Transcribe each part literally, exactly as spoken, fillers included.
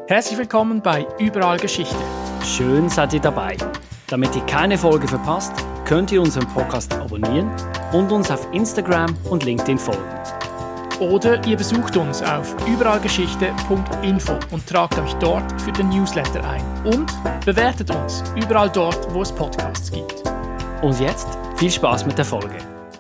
Herzlich willkommen bei Überall Geschichte. Schön seid ihr dabei. Damit ihr keine Folge verpasst, könnt ihr unseren Podcast abonnieren und uns auf Instagram und LinkedIn folgen. Oder ihr besucht uns auf überallgeschichte punkt info und tragt euch dort für den Newsletter ein. Und bewertet uns überall dort, wo es Podcasts gibt. Und jetzt viel Spaß mit der Folge.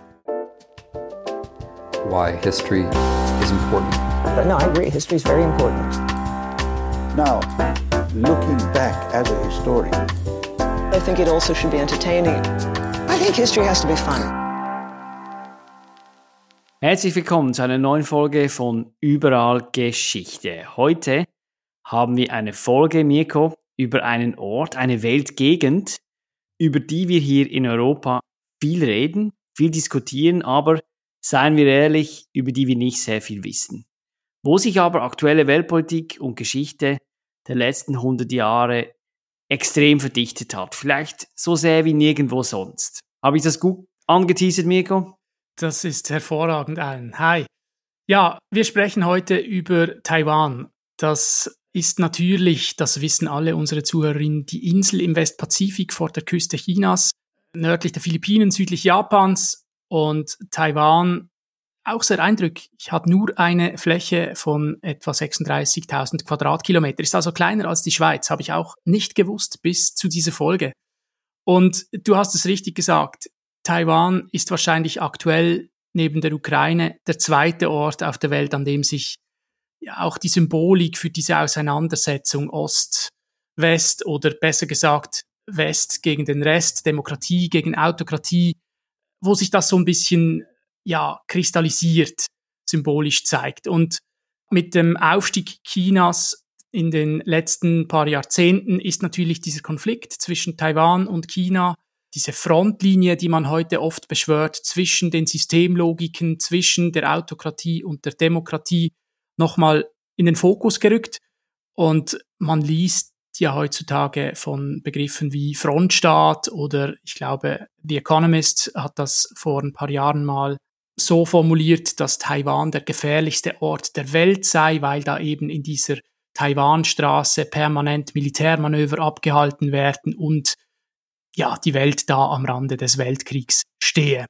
Why history is important. But no, I agree. History is very important. Now, looking back as a historian, I think it also should be entertaining. I think history has to be fun. Herzlich willkommen zu einer neuen Folge von Überall Geschichte. Heute haben wir eine Folge, Mirko, über einen Ort, eine Weltgegend, über die wir hier in Europa viel reden, viel diskutieren, aber seien wir ehrlich, über die wir nicht sehr viel wissen. Wo sich aber aktuelle Weltpolitik und Geschichte der letzten hundert Jahre extrem verdichtet hat. Vielleicht so sehr wie nirgendwo sonst. Habe ich das gut angeteasert, Mirko? Das ist hervorragend, Alan. Hi. Ja, wir sprechen heute über Taiwan. Das ist natürlich, das wissen alle unsere Zuhörerinnen, die Insel im Westpazifik vor der Küste Chinas, nördlich der Philippinen, südlich Japans, und Taiwan auch sehr eindrücklich. Ich habe nur eine Fläche von etwa sechsunddreißigtausend Quadratkilometer. Ist also kleiner als die Schweiz. Habe ich auch nicht gewusst bis zu dieser Folge. Und du hast es richtig gesagt. Taiwan ist wahrscheinlich aktuell neben der Ukraine der zweite Ort auf der Welt, an dem sich ja auch die Symbolik für diese Auseinandersetzung Ost-West oder besser gesagt West gegen den Rest, Demokratie gegen Autokratie, wo sich das so ein bisschen ja, kristallisiert, symbolisch zeigt. Und mit dem Aufstieg Chinas in den letzten paar Jahrzehnten ist natürlich dieser Konflikt zwischen Taiwan und China, diese Frontlinie, die man heute oft beschwört, zwischen den Systemlogiken, zwischen der Autokratie und der Demokratie, nochmal in den Fokus gerückt. Und man liest ja heutzutage von Begriffen wie Frontstaat oder ich glaube, The Economist hat das vor ein paar Jahren mal so formuliert, dass Taiwan der gefährlichste Ort der Welt sei, weil da eben in dieser Taiwanstraße permanent Militärmanöver abgehalten werden und ja, die Welt da am Rande des Weltkriegs stehe.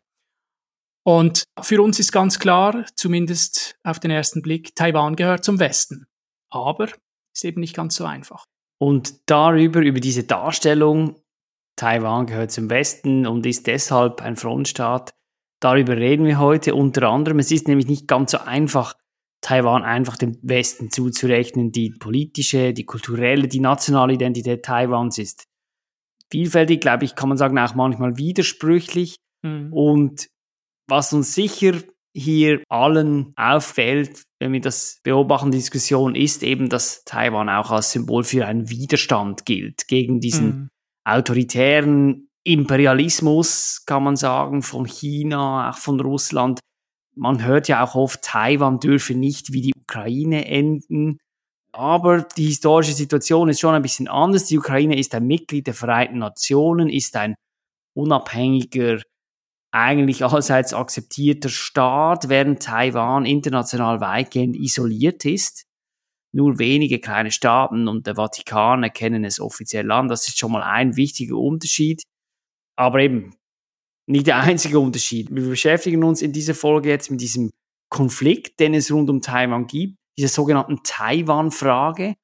Und für uns ist ganz klar, zumindest auf den ersten Blick, Taiwan gehört zum Westen. Aber ist eben nicht ganz so einfach. Und darüber, über diese Darstellung, Taiwan gehört zum Westen und ist deshalb ein Frontstaat, darüber reden wir heute unter anderem. Es ist nämlich nicht ganz so einfach, Taiwan einfach dem Westen zuzurechnen. Die politische, die kulturelle, die nationale Identität Taiwans ist vielfältig, glaube ich, kann man sagen, auch manchmal widersprüchlich. Mhm. Und was uns sicher hier allen auffällt, wenn wir das beobachten, die Diskussion, ist eben, dass Taiwan auch als Symbol für einen Widerstand gilt gegen diesen mhm. autoritären Imperialismus, kann man sagen, von China, auch von Russland. Man hört ja auch oft, Taiwan dürfe nicht wie die Ukraine enden. Aber die historische Situation ist schon ein bisschen anders. Die Ukraine ist ein Mitglied der Vereinten Nationen, ist ein unabhängiger, eigentlich allseits akzeptierter Staat, während Taiwan international weitgehend isoliert ist. Nur wenige kleine Staaten und der Vatikan erkennen es offiziell an. Das ist schon mal ein wichtiger Unterschied. Aber eben nicht der einzige Unterschied. Wir beschäftigen uns in dieser Folge jetzt mit diesem Konflikt, den es rund um Taiwan gibt, dieser sogenannten Taiwan-Frage.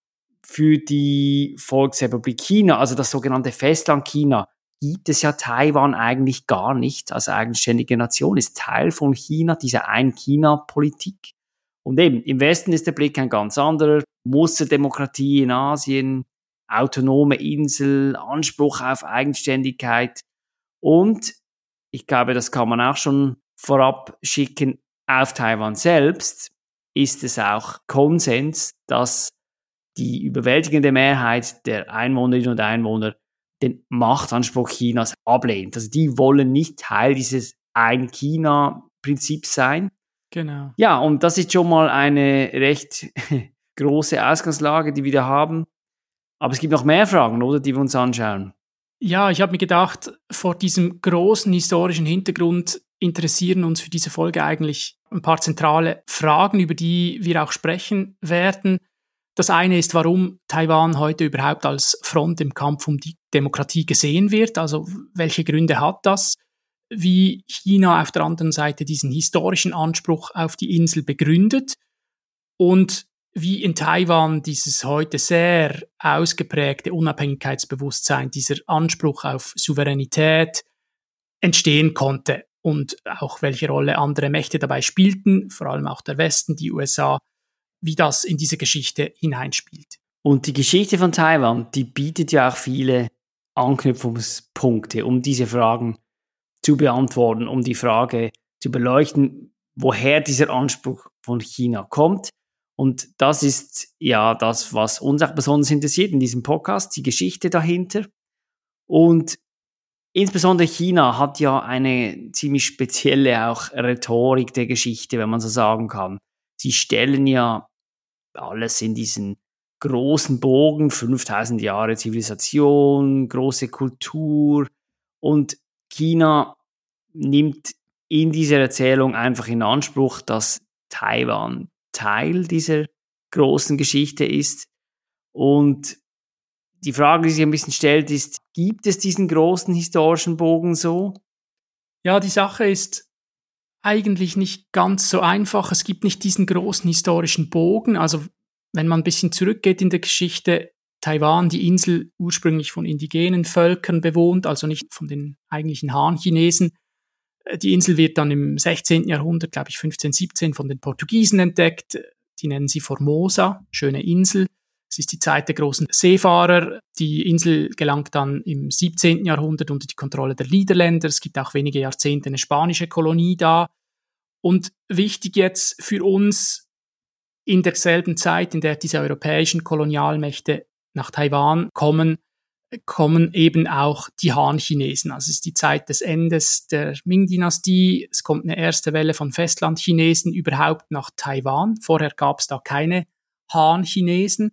Für die Volksrepublik China, also das sogenannte Festland China, gibt es ja Taiwan eigentlich gar nicht als eigenständige Nation, ist Teil von China, dieser Ein-China-Politik. Und eben, im Westen ist der Blick ein ganz anderer. Musterdemokratie in Asien, autonome Insel, Anspruch auf Eigenständigkeit. Und ich glaube, das kann man auch schon vorab schicken, auf Taiwan selbst ist es auch Konsens, dass die überwältigende Mehrheit der Einwohnerinnen und Einwohner den Machtanspruch Chinas ablehnt. Also die wollen nicht Teil dieses Ein-China-Prinzips sein. Genau. Ja, und das ist schon mal eine recht große Ausgangslage, die wir da haben. Aber es gibt noch mehr Fragen, oder, die wir uns anschauen. Ja, ich habe mir gedacht, vor diesem großen historischen Hintergrund interessieren uns für diese Folge eigentlich ein paar zentrale Fragen, über die wir auch sprechen werden. Das eine ist, warum Taiwan heute überhaupt als Front im Kampf um die Demokratie gesehen wird. Also welche Gründe hat das? Wie China auf der anderen Seite diesen historischen Anspruch auf die Insel begründet und wie in Taiwan dieses heute sehr ausgeprägte Unabhängigkeitsbewusstsein, dieser Anspruch auf Souveränität entstehen konnte und auch welche Rolle andere Mächte dabei spielten, vor allem auch der Westen, die U S A, wie das in diese Geschichte hineinspielt. Und die Geschichte von Taiwan, die bietet ja auch viele Anknüpfungspunkte, um diese Fragen zu beantworten, um die Frage zu beleuchten, woher dieser Anspruch von China kommt. Und das ist ja das, was uns auch besonders interessiert in diesem Podcast, die Geschichte dahinter. Und insbesondere China hat ja eine ziemlich spezielle auch Rhetorik der Geschichte, wenn man so sagen kann. Sie stellen ja alles in diesen großen Bogen, fünftausend Jahre Zivilisation, große Kultur, und China nimmt in dieser Erzählung einfach in Anspruch, dass Taiwan Teil dieser großen Geschichte ist. Und die Frage, die sich ein bisschen stellt, ist, gibt es diesen großen historischen Bogen so? Ja, die Sache ist eigentlich nicht ganz so einfach. Es gibt nicht diesen großen historischen Bogen. Also wenn man ein bisschen zurückgeht in der Geschichte, Taiwan, die Insel, ursprünglich von indigenen Völkern bewohnt, also nicht von den eigentlichen Han-Chinesen. Die Insel wird dann im sechzehnten Jahrhundert, glaube ich fünfzehn, siebzehn, von den Portugiesen entdeckt. Die nennen sie Formosa, schöne Insel. Es ist die Zeit der großen Seefahrer. Die Insel gelangt dann im siebzehnten Jahrhundert unter die Kontrolle der Niederländer. Es gibt auch wenige Jahrzehnte eine spanische Kolonie da. Und wichtig jetzt für uns, in derselben Zeit, in der diese europäischen Kolonialmächte nach Taiwan kommen, kommen eben auch die Han-Chinesen. Also es ist die Zeit des Endes der Ming-Dynastie. Es kommt eine erste Welle von Festland-Chinesen überhaupt nach Taiwan. Vorher gab es da keine Han-Chinesen.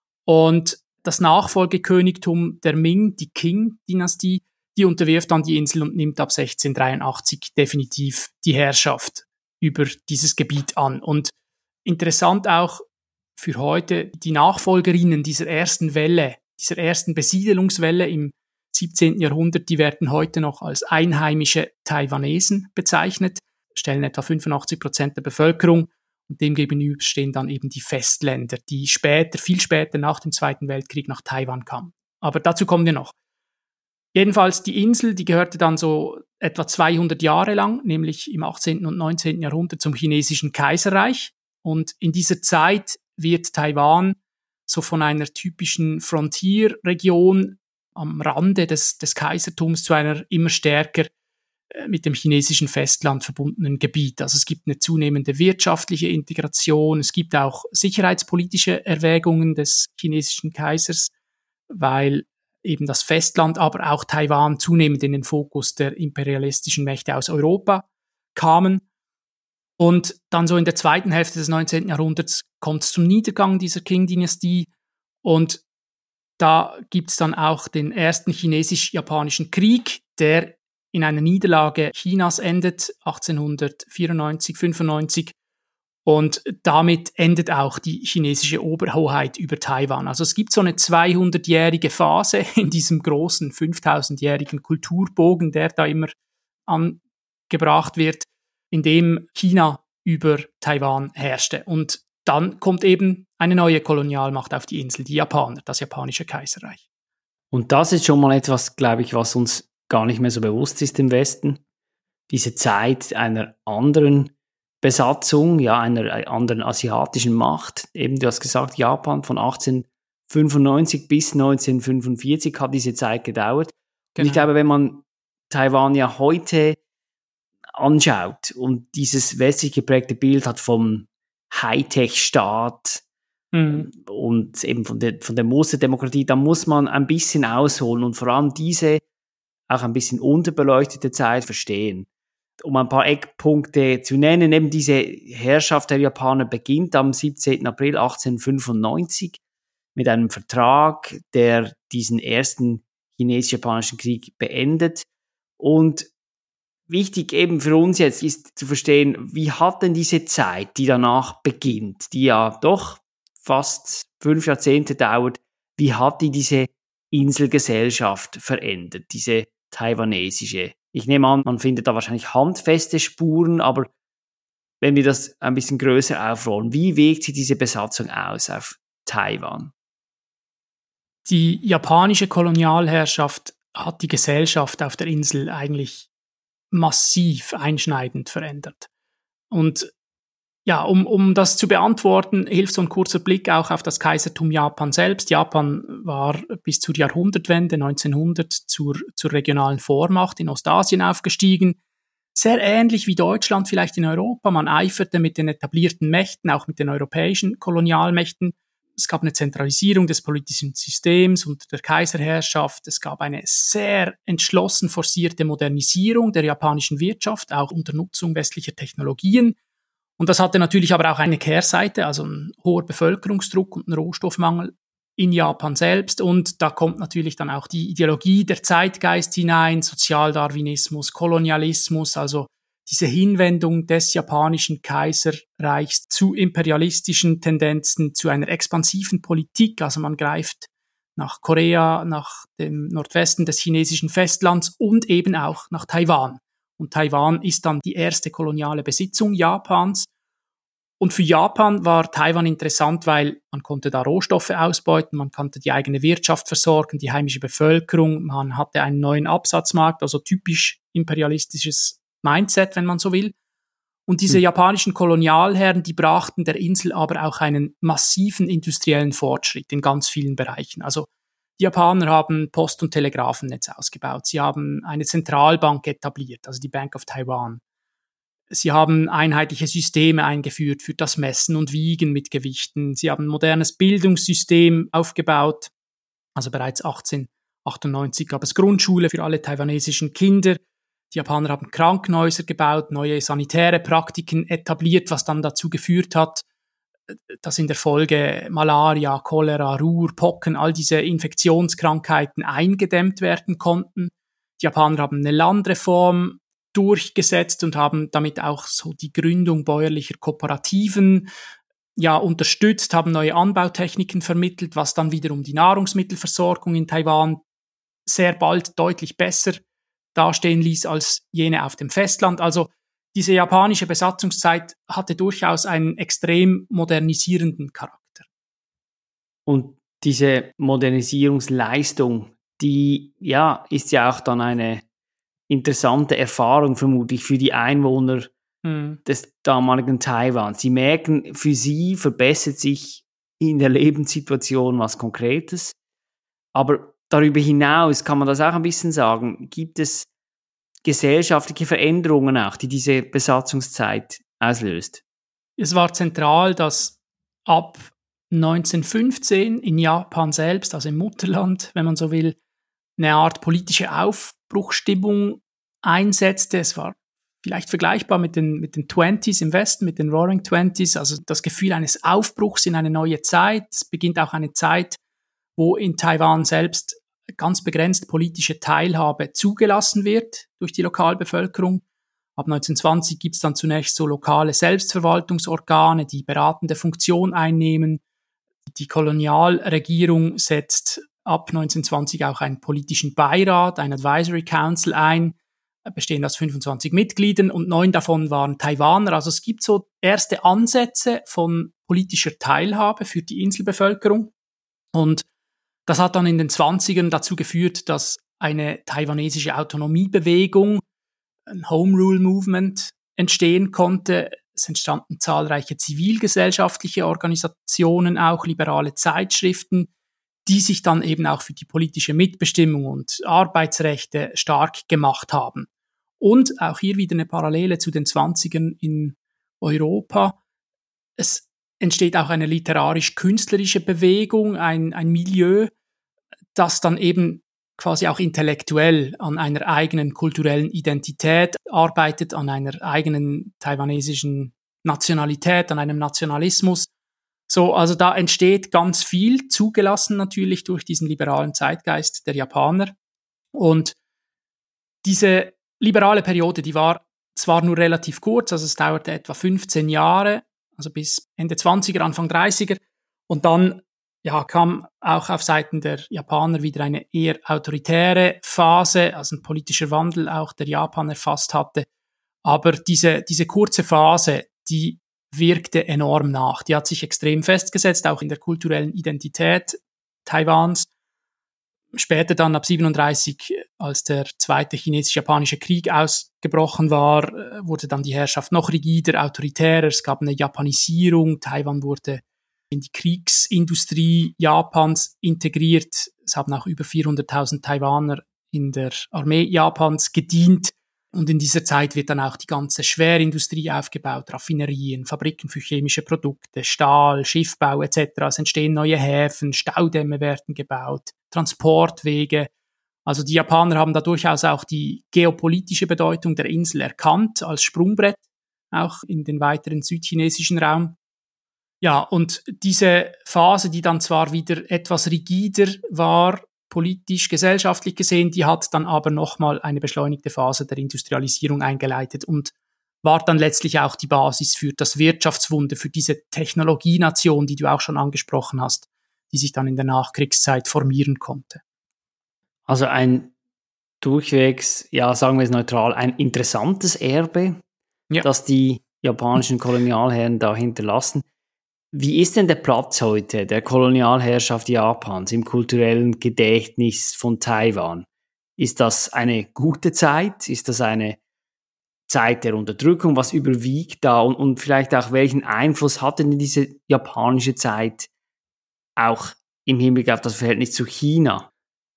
Und das Nachfolgekönigtum der Ming, die Qing-Dynastie, die unterwirft dann die Insel und nimmt ab sechzehnhundertdreiundachtzig definitiv die Herrschaft über dieses Gebiet an. Und interessant auch für heute, die Nachfolgerinnen dieser ersten Welle, dieser ersten Besiedelungswelle im siebzehnten Jahrhundert, die werden heute noch als einheimische Taiwanesen bezeichnet, stellen etwa fünfundachtzig Prozent der Bevölkerung, und demgegenüber stehen dann eben die Festländer, die später, viel später nach dem Zweiten Weltkrieg nach Taiwan kamen. Aber dazu kommen wir noch. Jedenfalls die Insel, die gehörte dann so etwa zweihundert Jahre lang, nämlich im achtzehnten und neunzehnten Jahrhundert zum chinesischen Kaiserreich. Und in dieser Zeit wird Taiwan so von einer typischen Frontierregion am Rande des, des Kaisertums zu einer immer stärker äh, mit dem chinesischen Festland verbundenen Gebiet. Also es gibt eine zunehmende wirtschaftliche Integration, es gibt auch sicherheitspolitische Erwägungen des chinesischen Kaisers, weil eben das Festland, aber auch Taiwan zunehmend in den Fokus der imperialistischen Mächte aus Europa kamen. Und dann so in der zweiten Hälfte des neunzehnten Jahrhunderts kommt es zum Niedergang dieser Qing-Dynastie, und da gibt es dann auch den ersten chinesisch-japanischen Krieg, der in einer Niederlage Chinas endet, achtzehnhundertvierundneunzig, fünfundneunzig, und damit endet auch die chinesische Oberhoheit über Taiwan. Also es gibt so eine zweihundertjährige Phase in diesem großen fünftausendjährigen Kulturbogen, der da immer angebracht wird, in dem China über Taiwan herrschte. Und dann kommt eben eine neue Kolonialmacht auf die Insel, die Japaner, das japanische Kaiserreich. Und das ist schon mal etwas, glaube ich, was uns gar nicht mehr so bewusst ist im Westen. Diese Zeit einer anderen Besatzung, ja, einer anderen asiatischen Macht. Eben, du hast gesagt, Japan von achtzehnhundertfünfundneunzig bis neunzehnhundertfünfundvierzig hat diese Zeit gedauert. Genau. Und ich glaube, wenn man Taiwan ja heute anschaut und dieses westlich geprägte Bild hat vom Hightech-Staat mhm. und eben von der, von der Musterdemokratie, da muss man ein bisschen ausholen und vor allem diese auch ein bisschen unterbeleuchtete Zeit verstehen. Um ein paar Eckpunkte zu nennen, eben diese Herrschaft der Japaner beginnt am siebzehnten April achtzehnhundertfünfundneunzig mit einem Vertrag, der diesen ersten chinesisch-japanischen Krieg beendet. Und wichtig eben für uns jetzt ist zu verstehen, wie hat denn diese Zeit, die danach beginnt, die ja doch fast fünf Jahrzehnte dauert, wie hat die diese Inselgesellschaft verändert, diese taiwanesische? Ich nehme an, man findet da wahrscheinlich handfeste Spuren, aber wenn wir das ein bisschen größer aufrollen, wie wirkt sich diese Besatzung aus auf Taiwan? Die japanische Kolonialherrschaft hat die Gesellschaft auf der Insel eigentlich massiv einschneidend verändert. Und ja, um, um das zu beantworten, hilft so ein kurzer Blick auch auf das Kaisertum Japan selbst. Japan war bis zur Jahrhundertwende neunzehnhundert zur, zur regionalen Vormacht in Ostasien aufgestiegen. Sehr ähnlich wie Deutschland vielleicht in Europa. Man eiferte mit den etablierten Mächten, auch mit den europäischen Kolonialmächten. Es gab eine Zentralisierung des politischen Systems unter der Kaiserherrschaft. Es gab eine sehr entschlossen forcierte Modernisierung der japanischen Wirtschaft, auch unter Nutzung westlicher Technologien. Und das hatte natürlich aber auch eine Kehrseite, also ein hoher Bevölkerungsdruck und ein Rohstoffmangel in Japan selbst. Und da kommt natürlich dann auch die Ideologie, der Zeitgeist hinein, Sozialdarwinismus, Kolonialismus, also diese Hinwendung des japanischen Kaiserreichs zu imperialistischen Tendenzen, zu einer expansiven Politik. Also man greift nach Korea, nach dem Nordwesten des chinesischen Festlands und eben auch nach Taiwan. Und Taiwan ist dann die erste koloniale Besitzung Japans. Und für Japan war Taiwan interessant, weil man konnte da Rohstoffe ausbeuten, man konnte die eigene Wirtschaft versorgen, die heimische Bevölkerung, man hatte einen neuen Absatzmarkt, also typisch imperialistisches Mindset, wenn man so will. Und diese mhm. japanischen Kolonialherren, die brachten der Insel aber auch einen massiven industriellen Fortschritt in ganz vielen Bereichen. Also die Japaner haben Post- und Telegrafennetz ausgebaut. Sie haben eine Zentralbank etabliert, also die Bank of Taiwan. Sie haben einheitliche Systeme eingeführt für das Messen und Wiegen mit Gewichten. Sie haben ein modernes Bildungssystem aufgebaut. Also bereits achtzehnhundertachtundneunzig gab es Grundschule für alle taiwanesischen Kinder. Die Japaner haben Krankenhäuser gebaut, neue sanitäre Praktiken etabliert, was dann dazu geführt hat, dass in der Folge Malaria, Cholera, Ruhr, Pocken, all diese Infektionskrankheiten eingedämmt werden konnten. Die Japaner haben eine Landreform durchgesetzt und haben damit auch so die Gründung bäuerlicher Kooperativen ja unterstützt, haben neue Anbautechniken vermittelt, was dann wiederum die Nahrungsmittelversorgung in Taiwan sehr bald deutlich besser dastehen ließ als jene auf dem Festland. Also diese japanische Besatzungszeit hatte durchaus einen extrem modernisierenden Charakter. Und diese Modernisierungsleistung, die ja ist ja auch dann eine interessante Erfahrung vermutlich für die Einwohner hm. des damaligen Taiwan. Sie merken, für sie verbessert sich in der Lebenssituation was Konkretes. Aber darüber hinaus kann man das auch ein bisschen sagen, gibt es gesellschaftliche Veränderungen auch, die diese Besatzungszeit auslöst? Es war zentral, dass ab neunzehnhundertfünfzehn in Japan selbst, also im Mutterland, wenn man so will, eine Art politische Aufbruchsstimmung einsetzte. Es war vielleicht vergleichbar mit den, mit den Twenties im Westen, mit den Roaring Twenties, also das Gefühl eines Aufbruchs in eine neue Zeit. Es beginnt auch eine Zeit, wo in Taiwan selbst ganz begrenzt politische Teilhabe zugelassen wird durch die Lokalbevölkerung. Ab neunzehnhundertzwanzig gibt es dann zunächst so lokale Selbstverwaltungsorgane, die beratende Funktion einnehmen. Die Kolonialregierung setzt ab neunzehnhundertzwanzig auch einen politischen Beirat, ein Advisory Council ein, bestehend aus fünfundzwanzig Mitgliedern und neun davon waren Taiwaner. Also es gibt so erste Ansätze von politischer Teilhabe für die Inselbevölkerung. Und das hat dann in den zwanzigern dazu geführt, dass eine taiwanesische Autonomiebewegung, ein Home Rule Movement, entstehen konnte. Es entstanden zahlreiche zivilgesellschaftliche Organisationen, auch liberale Zeitschriften, die sich dann eben auch für die politische Mitbestimmung und Arbeitsrechte stark gemacht haben. Und auch hier wieder eine Parallele zu den zwanzigern in Europa. Es entsteht auch eine literarisch-künstlerische Bewegung, ein, ein Milieu, das dann eben quasi auch intellektuell an einer eigenen kulturellen Identität arbeitet, an einer eigenen taiwanesischen Nationalität, an einem Nationalismus. So, also da entsteht ganz viel, zugelassen natürlich durch diesen liberalen Zeitgeist der Japaner. Und diese liberale Periode, die war zwar nur relativ kurz, also es dauerte etwa fünfzehn Jahre, also bis Ende zwanziger, Anfang dreißiger. Und dann ja, kam auch auf Seiten der Japaner wieder eine eher autoritäre Phase, also ein politischer Wandel auch, der Japan erfasst hatte. Aber diese, diese kurze Phase, die wirkte enorm nach. Die hat sich extrem festgesetzt, auch in der kulturellen Identität Taiwans. Später dann ab siebenunddreißig, als der zweite chinesisch-japanische Krieg ausgebrochen war, wurde dann die Herrschaft noch rigider, autoritärer. Es gab eine Japanisierung. Taiwan wurde in die Kriegsindustrie Japans integriert. Es haben auch über vierhunderttausend Taiwaner in der Armee Japans gedient. Und in dieser Zeit wird dann auch die ganze Schwerindustrie aufgebaut, Raffinerien, Fabriken für chemische Produkte, Stahl, Schiffbau et cetera. Es entstehen neue Häfen, Staudämme werden gebaut, Transportwege. Also die Japaner haben da durchaus auch die geopolitische Bedeutung der Insel erkannt als Sprungbrett, auch in den weiteren südchinesischen Raum. Ja, und diese Phase, die dann zwar wieder etwas rigider war, politisch, gesellschaftlich gesehen, die hat dann aber nochmal eine beschleunigte Phase der Industrialisierung eingeleitet und war dann letztlich auch die Basis für das Wirtschaftswunder, für diese Technologienation, die du auch schon angesprochen hast, die sich dann in der Nachkriegszeit formieren konnte. Also ein durchwegs, ja, sagen wir es neutral, ein interessantes Erbe, ja, das die japanischen Kolonialherren da hinterlassen. Wie ist denn der Platz heute der Kolonialherrschaft Japans im kulturellen Gedächtnis von Taiwan? Ist das eine gute Zeit? Ist das eine Zeit der Unterdrückung? Was überwiegt da? Und, und vielleicht auch, welchen Einfluss hatte denn diese japanische Zeit auch im Hinblick auf das Verhältnis zu China?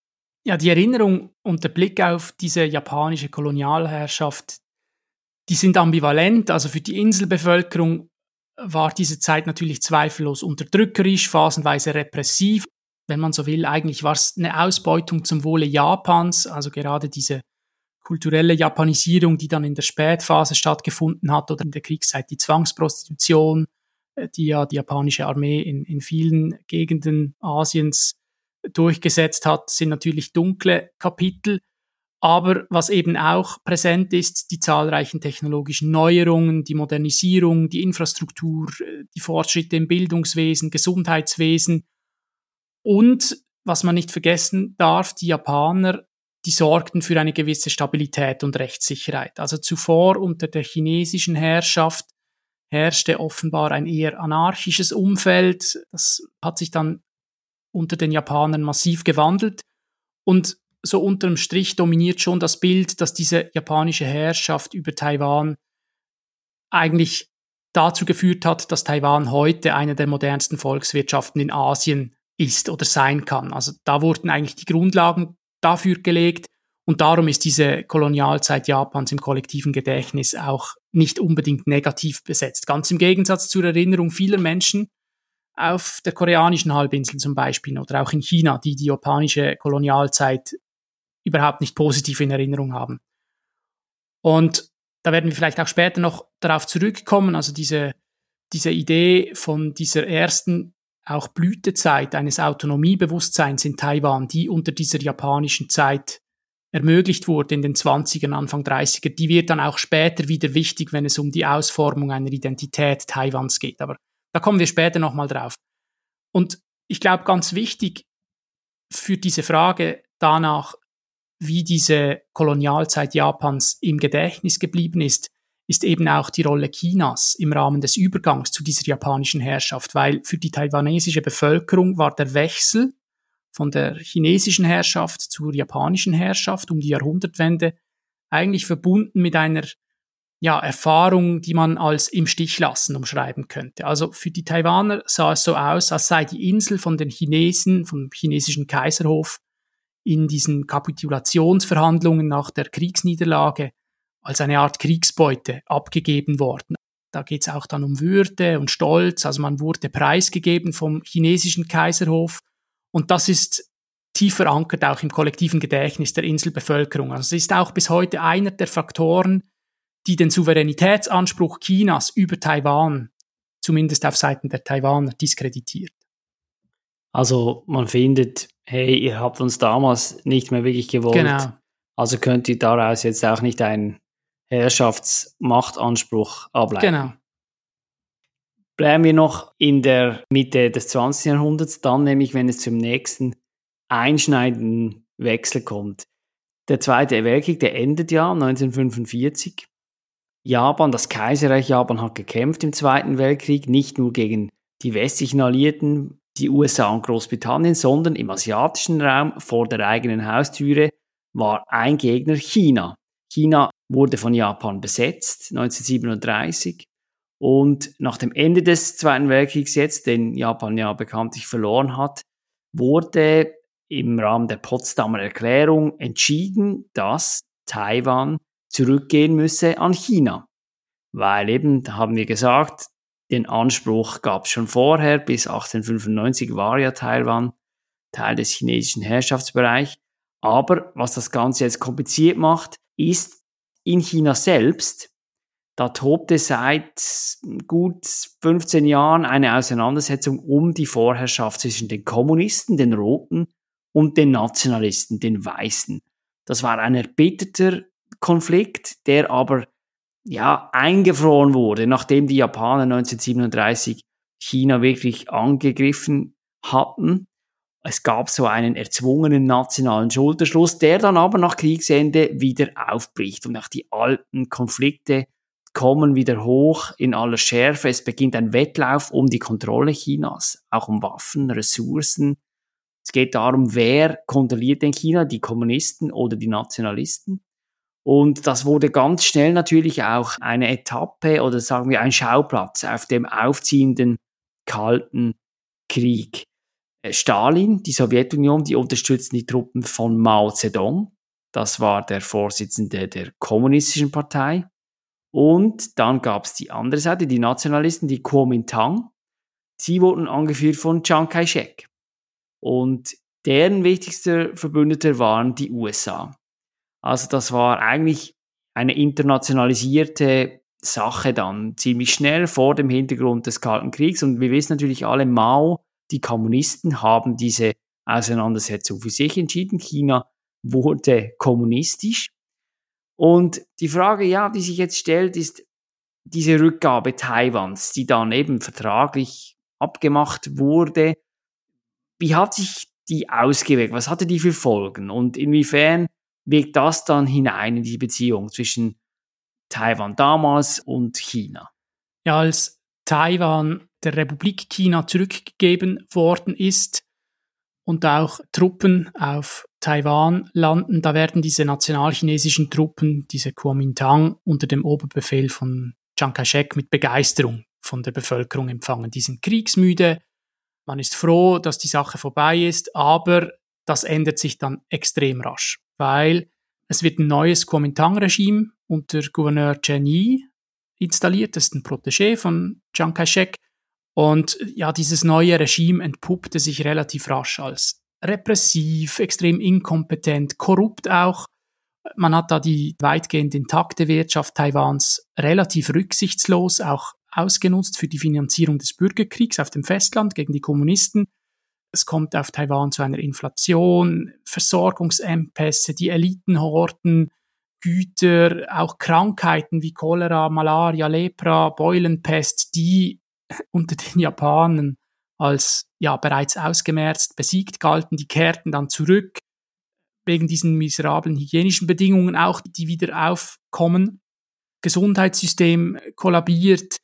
Ja, die Erinnerung und der Blick auf diese japanische Kolonialherrschaft, die sind ambivalent. Also für die Inselbevölkerung war diese Zeit natürlich zweifellos unterdrückerisch, phasenweise repressiv. Wenn man so will, eigentlich war es eine Ausbeutung zum Wohle Japans, also gerade diese kulturelle Japanisierung, die dann in der Spätphase stattgefunden hat oder in der Kriegszeit die Zwangsprostitution, die ja die japanische Armee in, in vielen Gegenden Asiens durchgesetzt hat, sind natürlich dunkle Kapitel. Aber was eben auch präsent ist, die zahlreichen technologischen Neuerungen, die Modernisierung, die Infrastruktur, die Fortschritte im Bildungswesen, Gesundheitswesen und, was man nicht vergessen darf, die Japaner, die sorgten für eine gewisse Stabilität und Rechtssicherheit. Also zuvor unter der chinesischen Herrschaft herrschte offenbar ein eher anarchisches Umfeld. Das hat sich dann unter den Japanern massiv gewandelt und so unterm Strich dominiert schon das Bild, dass diese japanische Herrschaft über Taiwan eigentlich dazu geführt hat, dass Taiwan heute eine der modernsten Volkswirtschaften in Asien ist oder sein kann. Also da wurden eigentlich die Grundlagen dafür gelegt und darum ist diese Kolonialzeit Japans im kollektiven Gedächtnis auch nicht unbedingt negativ besetzt. Ganz im Gegensatz zur Erinnerung vieler Menschen auf der koreanischen Halbinsel zum Beispiel oder auch in China, die die japanische Kolonialzeit überhaupt nicht positiv in Erinnerung haben. Und da werden wir vielleicht auch später noch darauf zurückkommen, also diese, diese Idee von dieser ersten auch Blütezeit eines Autonomiebewusstseins in Taiwan, die unter dieser japanischen Zeit ermöglicht wurde in den zwanzigern, Anfang dreißiger, die wird dann auch später wieder wichtig, wenn es um die Ausformung einer Identität Taiwans geht. Aber da kommen wir später nochmal drauf. Und ich glaube, ganz wichtig für diese Frage danach, wie diese Kolonialzeit Japans im Gedächtnis geblieben ist, ist eben auch die Rolle Chinas im Rahmen des Übergangs zu dieser japanischen Herrschaft, weil für die taiwanesische Bevölkerung war der Wechsel von der chinesischen Herrschaft zur japanischen Herrschaft um die Jahrhundertwende eigentlich verbunden mit einer ja, Erfahrung, die man als im Stich lassen umschreiben könnte. Also für die Taiwaner sah es so aus, als sei die Insel von den Chinesen, vom chinesischen Kaiserhof, in diesen Kapitulationsverhandlungen nach der Kriegsniederlage als eine Art Kriegsbeute abgegeben worden. Da geht es auch dann um Würde und Stolz, also man wurde preisgegeben vom chinesischen Kaiserhof und das ist tief verankert auch im kollektiven Gedächtnis der Inselbevölkerung. Also es ist auch bis heute einer der Faktoren, die den Souveränitätsanspruch Chinas über Taiwan, zumindest auf Seiten der Taiwaner, diskreditiert. Also man findet, hey, ihr habt uns damals nicht mehr wirklich gewollt, genau. Also könnt ihr daraus jetzt auch nicht einen Herrschaftsmachtanspruch ableiten. Genau. Bleiben wir noch in der Mitte des zwanzigsten Jahrhunderts, dann nämlich, wenn es zum nächsten einschneidenden Wechsel kommt. Der Zweite Weltkrieg, der endet ja neunzehnhundertfünfundvierzig. Japan, das Kaiserreich Japan hat gekämpft im Zweiten Weltkrieg, nicht nur gegen die westlichen Alliierten, die U S A und Großbritannien, sondern im asiatischen Raum vor der eigenen Haustüre war ein Gegner China. China wurde von Japan besetzt, neunzehnhundertsiebenunddreißig. Und nach dem Ende des Zweiten Weltkriegs jetzt, den Japan ja bekanntlich verloren hat, wurde im Rahmen der Potsdamer Erklärung entschieden, dass Taiwan zurückgehen müsse an China. Weil eben, da haben wir gesagt, den Anspruch gab es schon vorher, bis achtzehnhundertfünfundneunzig war ja Taiwan Teil des chinesischen Herrschaftsbereichs. Aber was das Ganze jetzt kompliziert macht, ist in China selbst, da tobte seit gut fünfzehn Jahren eine Auseinandersetzung um die Vorherrschaft zwischen den Kommunisten, den Roten, und den Nationalisten, den Weißen. Das war ein erbitterter Konflikt, der aber ja eingefroren wurde, nachdem die Japaner neunzehnhundertsiebenunddreißig China wirklich angegriffen hatten. Es gab so einen erzwungenen nationalen Schulterschluss, der dann aber nach Kriegsende wieder aufbricht. Und auch die alten Konflikte kommen wieder hoch in aller Schärfe. Es beginnt ein Wettlauf um die Kontrolle Chinas, auch um Waffen, Ressourcen. Es geht darum, wer kontrolliert denn China, die Kommunisten oder die Nationalisten. Und das wurde ganz schnell natürlich auch eine Etappe oder sagen wir ein Schauplatz auf dem aufziehenden Kalten Krieg. Stalin, die Sowjetunion, die unterstützten die Truppen von Mao Zedong. Das war der Vorsitzende der Kommunistischen Partei. Und dann gab es die andere Seite, die Nationalisten, die Kuomintang. Sie wurden angeführt von Chiang Kai-shek. Und deren wichtigster Verbündeter waren die U S A. Also das war eigentlich eine internationalisierte Sache dann ziemlich schnell vor dem Hintergrund des Kalten Kriegs. Und wir wissen natürlich alle, Mao, die Kommunisten haben diese Auseinandersetzung für sich entschieden. China wurde kommunistisch. Und die Frage, ja, die sich jetzt stellt, ist diese Rückgabe Taiwans, die dann eben vertraglich abgemacht wurde. Wie hat sich die ausgewirkt? Was hatte die für Folgen? Und inwiefern wirkt das dann hinein in die Beziehung zwischen Taiwan damals und China? Ja, als Taiwan der Republik China zurückgegeben worden ist und auch Truppen auf Taiwan landen, da werden diese nationalchinesischen Truppen, diese Kuomintang, unter dem Oberbefehl von Chiang Kai-shek mit Begeisterung von der Bevölkerung empfangen. Die sind kriegsmüde, man ist froh, dass die Sache vorbei ist, aber das ändert sich dann extrem rasch, weil es wird ein neues Kuomintang-Regime unter Gouverneur Chen Yi installiert, das ist ein Protégé von Chiang Kai-shek. Und ja, dieses neue Regime entpuppte sich relativ rasch als repressiv, extrem inkompetent, korrupt auch. Man hat da die weitgehend intakte Wirtschaft Taiwans relativ rücksichtslos auch ausgenutzt für die Finanzierung des Bürgerkriegs auf dem Festland gegen die Kommunisten. Es kommt auf Taiwan zu einer Inflation, Versorgungsengpässe, die Eliten horten Güter, auch Krankheiten wie Cholera, Malaria, Lepra, Beulenpest, die unter den Japanern als ja bereits ausgemerzt, besiegt galten, die kehrten dann zurück, wegen diesen miserablen hygienischen Bedingungen auch, die wieder aufkommen. Gesundheitssystem kollabiert,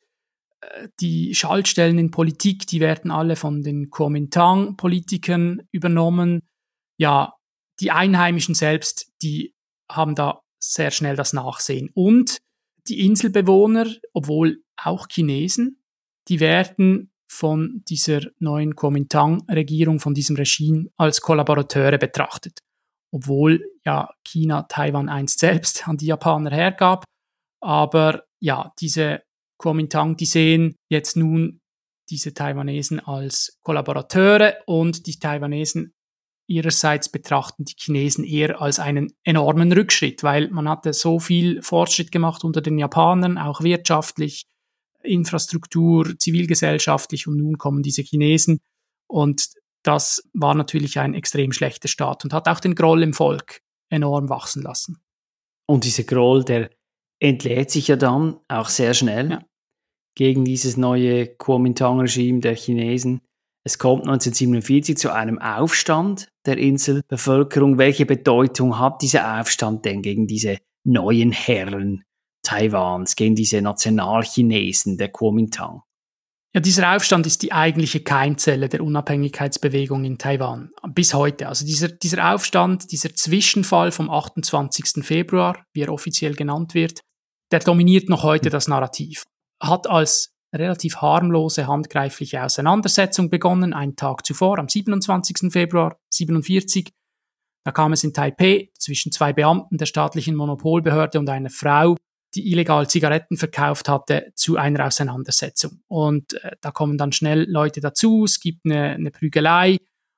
die Schaltstellen in Politik, die werden alle von den Kuomintang-Politikern übernommen. Ja, die Einheimischen selbst, die haben da sehr schnell das Nachsehen. Und die Inselbewohner, obwohl auch Chinesen, die werden von dieser neuen Kuomintang-Regierung, von diesem Regime als Kollaborateure betrachtet. Obwohl ja China Taiwan einst selbst an die Japaner hergab. Aber ja, diese Kuomintang, die sehen jetzt nun diese Taiwanesen als Kollaborateure und die Taiwanesen ihrerseits betrachten die Chinesen eher als einen enormen Rückschritt, weil man hatte so viel Fortschritt gemacht unter den Japanern, auch wirtschaftlich, Infrastruktur, zivilgesellschaftlich und nun kommen diese Chinesen und das war natürlich ein extrem schlechter Start und hat auch den Groll im Volk enorm wachsen lassen. Und dieser Groll, der entlädt sich ja dann auch sehr schnell. Ja. gegen dieses neue Kuomintang-Regime der Chinesen. Es kommt neunzehnhundertsiebenundvierzig zu einem Aufstand der Inselbevölkerung. Welche Bedeutung hat dieser Aufstand denn gegen diese neuen Herren Taiwans, gegen diese Nationalchinesen der Kuomintang? Ja, dieser Aufstand ist die eigentliche Keimzelle der Unabhängigkeitsbewegung in Taiwan. Bis heute. Also dieser, dieser Aufstand, dieser Zwischenfall vom achtundzwanzigsten Februar, wie er offiziell genannt wird, der dominiert noch heute das Narrativ. Hat als relativ harmlose, handgreifliche Auseinandersetzung begonnen, einen Tag zuvor, am siebenundzwanzigsten Februar siebenundvierzig. Da kam es in Taipeh zwischen zwei Beamten der staatlichen Monopolbehörde und einer Frau, die illegal Zigaretten verkauft hatte, zu einer Auseinandersetzung. Und äh, da kommen dann schnell Leute dazu, es gibt eine, eine Prügelei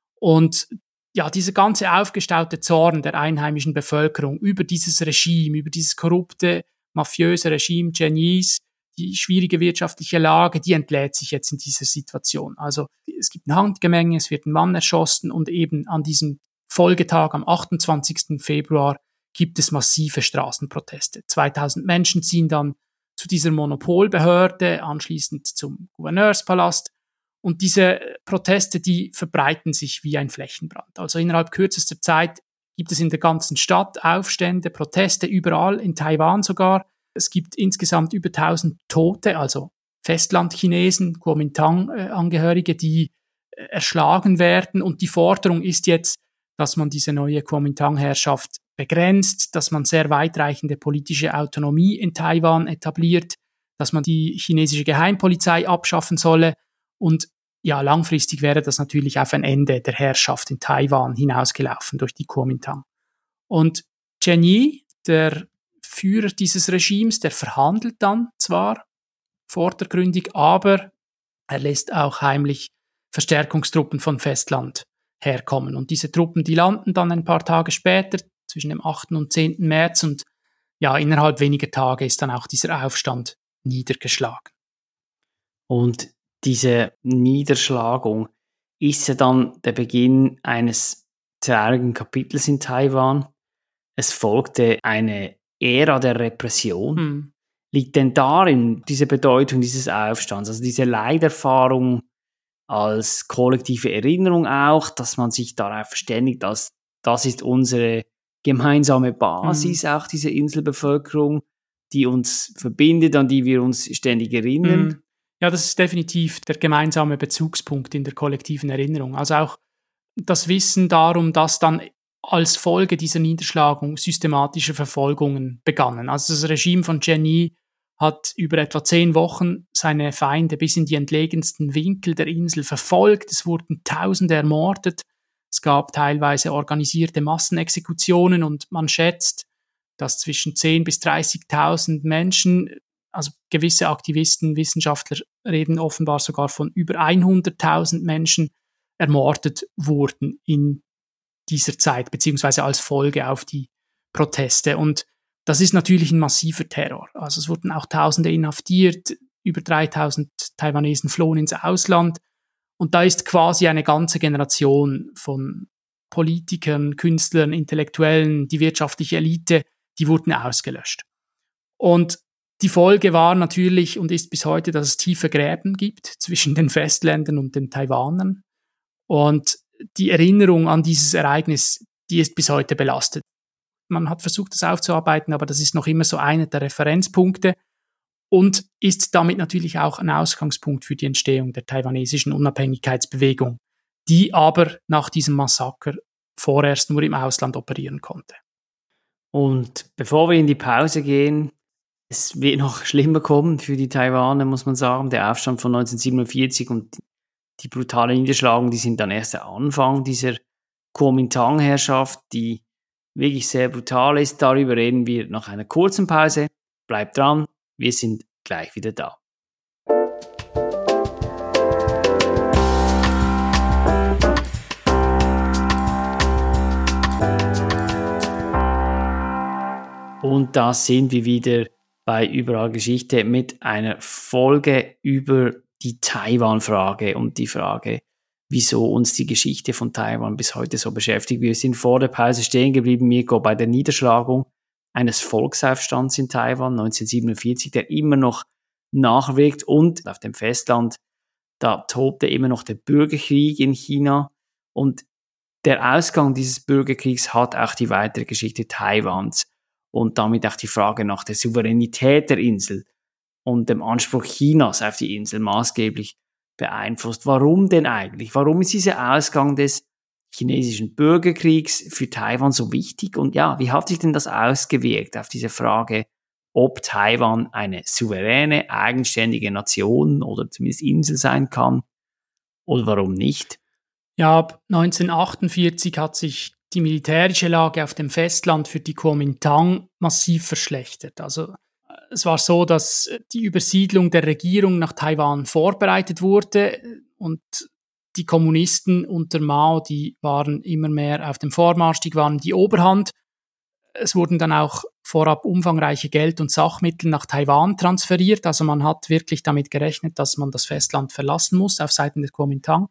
und ja, dieser ganze aufgestaute Zorn der einheimischen Bevölkerung über dieses Regime, über dieses korrupte, mafiöse Regime Chinese, die schwierige wirtschaftliche Lage, die entlädt sich jetzt in dieser Situation. Also es gibt ein Handgemenge, es wird ein Mann erschossen und eben an diesem Folgetag am achtundzwanzigsten Februar gibt es massive Straßenproteste. zweitausend Menschen ziehen dann zu dieser Monopolbehörde, anschließend zum Gouverneurspalast. Und diese Proteste, die verbreiten sich wie ein Flächenbrand. Also innerhalb kürzester Zeit gibt es in der ganzen Stadt Aufstände, Proteste, überall, in Taiwan sogar. Es gibt insgesamt über tausend Tote, also Festlandchinesen, Kuomintang-Angehörige, die erschlagen werden. Und die Forderung ist jetzt, dass man diese neue Kuomintang-Herrschaft begrenzt, dass man sehr weitreichende politische Autonomie in Taiwan etabliert, dass man die chinesische Geheimpolizei abschaffen solle und ja, langfristig wäre das natürlich auf ein Ende der Herrschaft in Taiwan hinausgelaufen durch die Kuomintang. Und Chen Yi, der Führer dieses Regimes, der verhandelt dann zwar vordergründig, aber er lässt auch heimlich Verstärkungstruppen von Festland herkommen. Und diese Truppen, die landen dann ein paar Tage später, zwischen dem achten und zehnten März und ja, innerhalb weniger Tage ist dann auch dieser Aufstand niedergeschlagen. Und diese Niederschlagung ist ja dann der Beginn eines traurigen Kapitels in Taiwan. Es folgte eine Ära der Repression. Hm. Liegt denn darin diese Bedeutung dieses Aufstands, also diese Leiderfahrung als kollektive Erinnerung auch, dass man sich darauf verständigt, dass das ist unsere gemeinsame Basis, hm. auch diese Inselbevölkerung, die uns verbindet, an die wir uns ständig erinnern? Hm. Ja, das ist definitiv der gemeinsame Bezugspunkt in der kollektiven Erinnerung. Also auch das Wissen darum, dass dann als Folge dieser Niederschlagung systematische Verfolgungen begannen. Also das Regime von Chen Yi hat über etwa zehn Wochen seine Feinde bis in die entlegensten Winkel der Insel verfolgt. Es wurden Tausende ermordet. Es gab teilweise organisierte Massenexekutionen und man schätzt, dass zwischen zehn bis dreißigtausend Menschen, also gewisse Aktivisten, Wissenschaftler reden offenbar sogar von über hunderttausend Menschen, ermordet wurden in dieser Zeit, beziehungsweise als Folge auf die Proteste. Und das ist natürlich ein massiver Terror. Also es wurden auch Tausende inhaftiert, über dreitausend Taiwanesen flohen ins Ausland. Und da ist quasi eine ganze Generation von Politikern, Künstlern, Intellektuellen, die wirtschaftliche Elite, die wurden ausgelöscht. Und die Folge war natürlich und ist bis heute, dass es tiefe Gräben gibt zwischen den Festländern und den Taiwanern. Und die Erinnerung an dieses Ereignis, die ist bis heute belastet. Man hat versucht, das aufzuarbeiten, aber das ist noch immer so einer der Referenzpunkte und ist damit natürlich auch ein Ausgangspunkt für die Entstehung der taiwanesischen Unabhängigkeitsbewegung, die aber nach diesem Massaker vorerst nur im Ausland operieren konnte. Und bevor wir in die Pause gehen, es wird noch schlimmer kommen für die Taiwaner, muss man sagen. Der Aufstand von neunzehnhundertsiebenundvierzig und die brutale Niederschlagung, die sind dann erst der Anfang dieser Kuomintang-Herrschaft, die wirklich sehr brutal ist. Darüber reden wir nach einer kurzen Pause. Bleibt dran, wir sind gleich wieder da. Und da sind wir wieder bei Überall Geschichte mit einer Folge über die Taiwan-Frage und die Frage, wieso uns die Geschichte von Taiwan bis heute so beschäftigt. Wir sind vor der Pause stehen geblieben, Mirko, bei der Niederschlagung eines Volksaufstands in Taiwan neunzehnhundertsiebenundvierzig, der immer noch nachwirkt. Und auf dem Festland, da tobte immer noch der Bürgerkrieg in China. Und der Ausgang dieses Bürgerkriegs hat auch die weitere Geschichte Taiwans und damit auch die Frage nach der Souveränität der Insel und dem Anspruch Chinas auf die Insel maßgeblich beeinflusst. Warum denn eigentlich? Warum ist dieser Ausgang des chinesischen Bürgerkriegs für Taiwan so wichtig? Und ja, wie hat sich denn das ausgewirkt auf diese Frage, ob Taiwan eine souveräne, eigenständige Nation oder zumindest Insel sein kann oder warum nicht? Ja, ab neunzehnhundertachtundvierzig hat sich die militärische Lage auf dem Festland für die Kuomintang massiv verschlechtert. Also es war so, dass die Übersiedlung der Regierung nach Taiwan vorbereitet wurde und die Kommunisten unter Mao, die waren immer mehr auf dem Vormarsch, die waren die Oberhand. Es wurden dann auch vorab umfangreiche Geld- und Sachmittel nach Taiwan transferiert. Also man hat wirklich damit gerechnet, dass man das Festland verlassen muss auf Seiten der Kuomintang.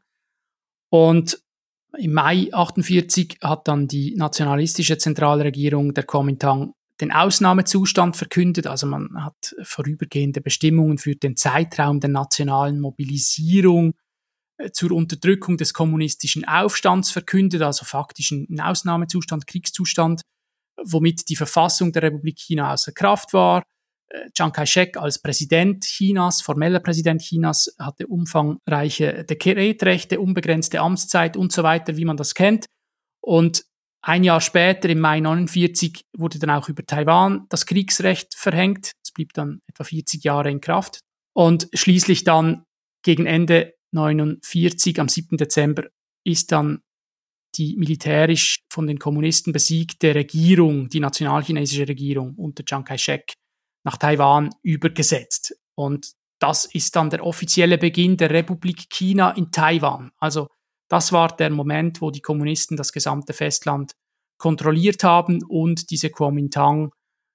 Und im Mai achtundvierzig hat dann die nationalistische Zentralregierung der Kuomintang den Ausnahmezustand verkündet. Also man hat vorübergehende Bestimmungen für den Zeitraum der nationalen Mobilisierung äh, zur Unterdrückung des kommunistischen Aufstands verkündet, also faktisch ein Ausnahmezustand, Kriegszustand, womit die Verfassung der Republik China außer Kraft war. Chiang Kai-shek als Präsident Chinas, formeller Präsident Chinas, hatte umfangreiche Dekretrechte, unbegrenzte Amtszeit und so weiter, wie man das kennt. Und ein Jahr später, im Mai neunundvierzig, wurde dann auch über Taiwan das Kriegsrecht verhängt. Es blieb dann etwa vierzig Jahre in Kraft. Und schließlich dann gegen Ende neunundvierzig, am siebten Dezember, ist dann die militärisch von den Kommunisten besiegte Regierung, die nationalchinesische Regierung unter Chiang Kai-shek, nach Taiwan übergesetzt. Und das ist dann der offizielle Beginn der Republik China in Taiwan. Also das war der Moment, wo die Kommunisten das gesamte Festland kontrolliert haben und diese Kuomintang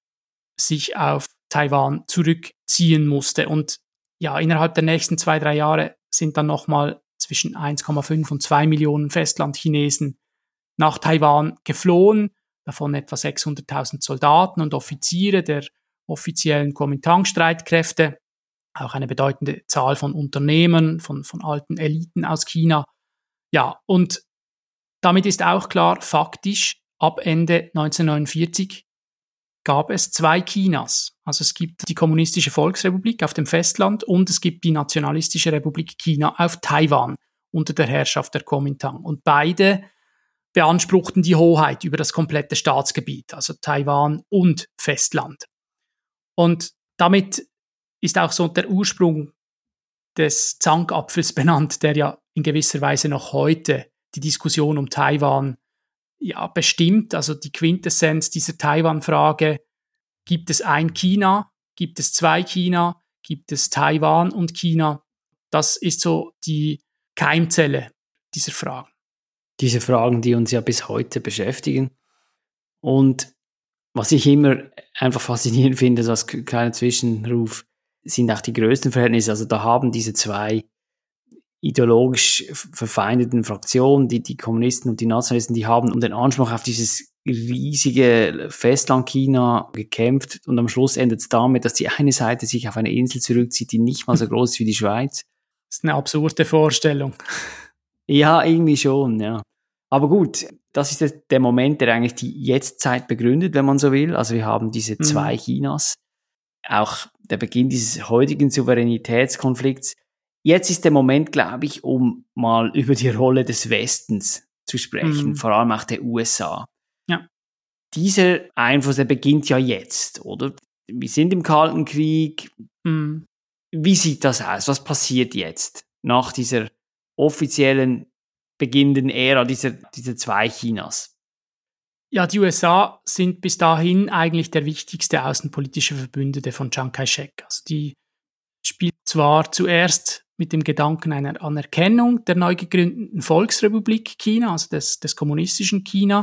sich auf Taiwan zurückziehen musste. Und ja, innerhalb der nächsten zwei, drei Jahre sind dann nochmal zwischen eins Komma fünf und zwei Millionen Festlandchinesen nach Taiwan geflohen, davon etwa sechshunderttausend Soldaten und Offiziere der offiziellen Kuomintang-Streitkräfte, auch eine bedeutende Zahl von Unternehmen, von, von alten Eliten aus China. Ja, und damit ist auch klar, faktisch, ab Ende neunzehnhundertneunundvierzig gab es zwei Chinas. Also es gibt die Kommunistische Volksrepublik auf dem Festland und es gibt die Nationalistische Republik China auf Taiwan unter der Herrschaft der Kuomintang. Und beide beanspruchten die Hoheit über das komplette Staatsgebiet, also Taiwan und Festland. Und damit ist auch so der Ursprung des Zankapfels benannt, der ja in gewisser Weise noch heute die Diskussion um Taiwan ja bestimmt. Also die Quintessenz dieser Taiwan-Frage: Gibt es ein China? Gibt es zwei China? Gibt es Taiwan und China? Das ist so die Keimzelle dieser Fragen. Diese Fragen, die uns ja bis heute beschäftigen. Und was ich immer einfach faszinierend finde, so als kleiner Zwischenruf, sind auch die größten Verhältnisse. Also da haben diese zwei ideologisch verfeindeten Fraktionen, die, die Kommunisten und die Nationalisten, die haben um den Anspruch auf dieses riesige Festland China gekämpft und am Schluss endet es damit, dass die eine Seite sich auf eine Insel zurückzieht, die nicht mal so groß ist wie die Schweiz. Das ist eine absurde Vorstellung. Ja, irgendwie schon, ja. Aber gut, das ist der Moment, der eigentlich die Jetztzeit begründet, wenn man so will. Also wir haben diese mhm. zwei Chinas, auch der Beginn dieses heutigen Souveränitätskonflikts. Jetzt ist der Moment, glaube ich, um mal über die Rolle des Westens zu sprechen, mhm. vor allem auch der U S A. Ja. Dieser Einfluss, der beginnt ja jetzt, oder? Wir sind im Kalten Krieg. Mhm. Wie sieht das aus? Was passiert jetzt nach dieser offiziellen beginnenden Ära dieser, dieser zwei Chinas? Ja, die U S A sind bis dahin eigentlich der wichtigste außenpolitische Verbündete von Chiang Kai-shek. Also die spielt zwar zuerst mit dem Gedanken einer Anerkennung der neu gegründeten Volksrepublik China, also des, des kommunistischen China,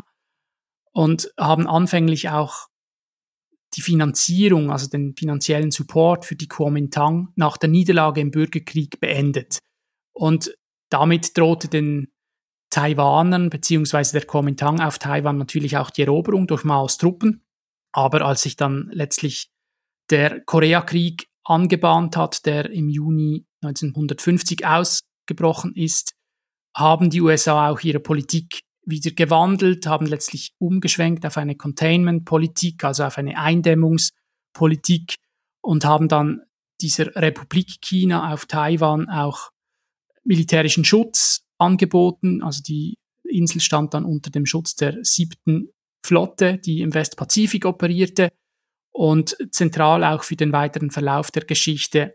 und haben anfänglich auch die Finanzierung, also den finanziellen Support für die Kuomintang nach der Niederlage im Bürgerkrieg beendet. Und damit drohte den Taiwanern bzw. der Kuomintang auf Taiwan natürlich auch die Eroberung durch Maos Truppen. Aber als sich dann letztlich der Koreakrieg angebahnt hat, der im Juni neunzehnhundertfünfzig ausgebrochen ist, haben die U S A auch ihre Politik wieder gewandelt, haben letztlich umgeschwenkt auf eine Containment-Politik, also auf eine Eindämmungspolitik und haben dann dieser Republik China auf Taiwan auch militärischen Schutz angeboten. Also die Insel stand dann unter dem Schutz der siebten Flotte, die im Westpazifik operierte und zentral auch für den weiteren Verlauf der Geschichte.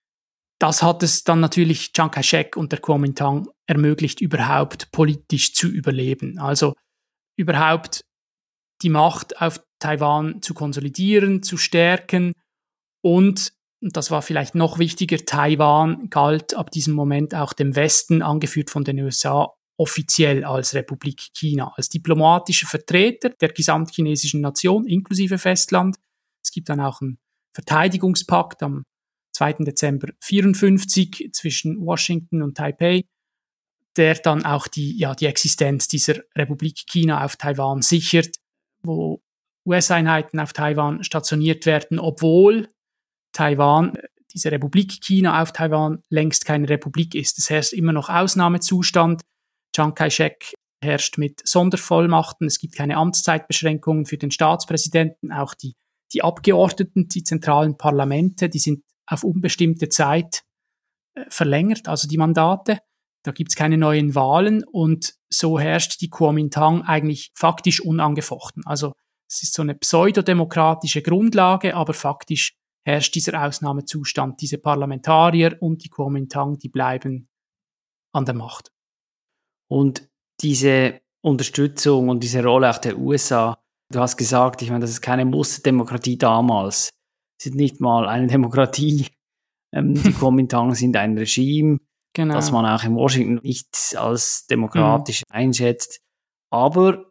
Das hat es dann natürlich Chiang Kai-shek und der Kuomintang ermöglicht, überhaupt politisch zu überleben. Also überhaupt die Macht auf Taiwan zu konsolidieren, zu stärken und, und das war vielleicht noch wichtiger, Taiwan galt ab diesem Moment auch dem Westen, angeführt von den U S A, offiziell als Republik China, als diplomatischer Vertreter der gesamtchinesischen Nation, inklusive Festland. Es gibt dann auch einen Verteidigungspakt am zweiten Dezember vierundfünfzig zwischen Washington und Taipei, der dann auch die, ja, die Existenz dieser Republik China auf Taiwan sichert, wo U S-Einheiten auf Taiwan stationiert werden, obwohl Taiwan, diese Republik China auf Taiwan, längst keine Republik ist. Es herrscht immer noch Ausnahmezustand. Chiang Kai-shek herrscht mit Sondervollmachten. Es gibt keine Amtszeitbeschränkungen für den Staatspräsidenten. Auch die, die Abgeordneten, die zentralen Parlamente, die sind auf unbestimmte Zeit äh, verlängert, also die Mandate. Da gibt es keine neuen Wahlen und so herrscht die Kuomintang eigentlich faktisch unangefochten. Also es ist so eine pseudodemokratische Grundlage, aber faktisch herrscht dieser Ausnahmezustand. Diese Parlamentarier und die Kuomintang, die bleiben an der Macht. Und diese Unterstützung und diese Rolle auch der U S A, du hast gesagt, ich meine, das ist keine Musterdemokratie damals. Es ist nicht mal eine Demokratie. Ähm, die Kuomintang sind ein Regime, genau, das man auch in Washington nicht als demokratisch mhm. einschätzt. Aber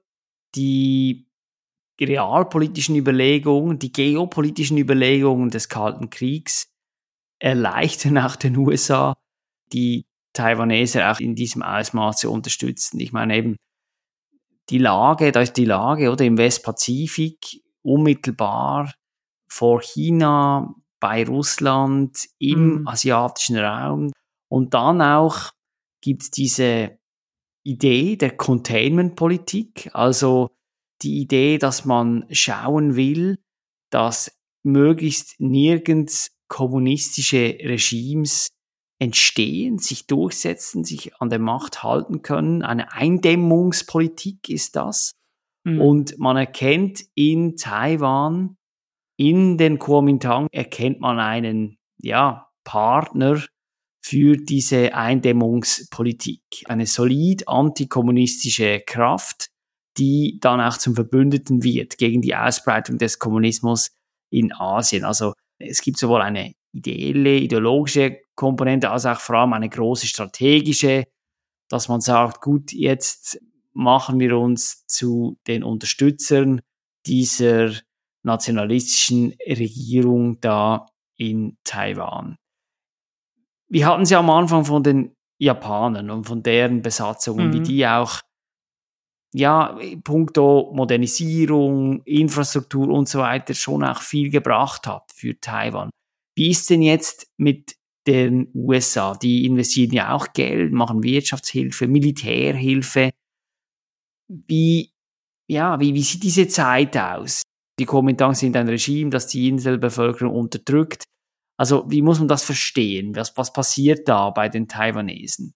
die realpolitischen Überlegungen, die geopolitischen Überlegungen des Kalten Kriegs erleichtern auch den U S A, die Taiwaneser auch in diesem Ausmaß zu unterstützen. Ich meine eben, die Lage, da ist die Lage, oder, im Westpazifik, unmittelbar vor China, bei Russland, im mhm. asiatischen Raum. Und dann auch gibt es diese Idee der Containment-Politik, also die Idee, dass man schauen will, dass möglichst nirgends kommunistische Regimes entstehen, sich durchsetzen, sich an der Macht halten können. Eine Eindämmungspolitik ist das. Mhm. Und man erkennt in Taiwan, in den Kuomintang, erkennt man einen, ja, Partner für diese Eindämmungspolitik. Eine solid antikommunistische Kraft, die dann auch zum Verbündeten wird gegen die Ausbreitung des Kommunismus in Asien. Also es gibt sowohl eine ideelle, ideologische Komponente, als auch vor allem eine große strategische, dass man sagt, gut, jetzt machen wir uns zu den Unterstützern dieser nationalistischen Regierung da in Taiwan. Wir hatten es ja am Anfang von den Japanern und von deren Besatzungen, mhm. wie die auch, ja, puncto Modernisierung, Infrastruktur und so weiter schon auch viel gebracht hat für Taiwan. Wie ist denn jetzt mit den U S A? Die investieren ja auch Geld, machen Wirtschaftshilfe, Militärhilfe. Wie, ja, wie, wie sieht diese Zeit aus? Die Kuomintang sind ein Regime, das die Inselbevölkerung unterdrückt. Also wie muss man das verstehen? Was, was passiert da bei den Taiwanesen?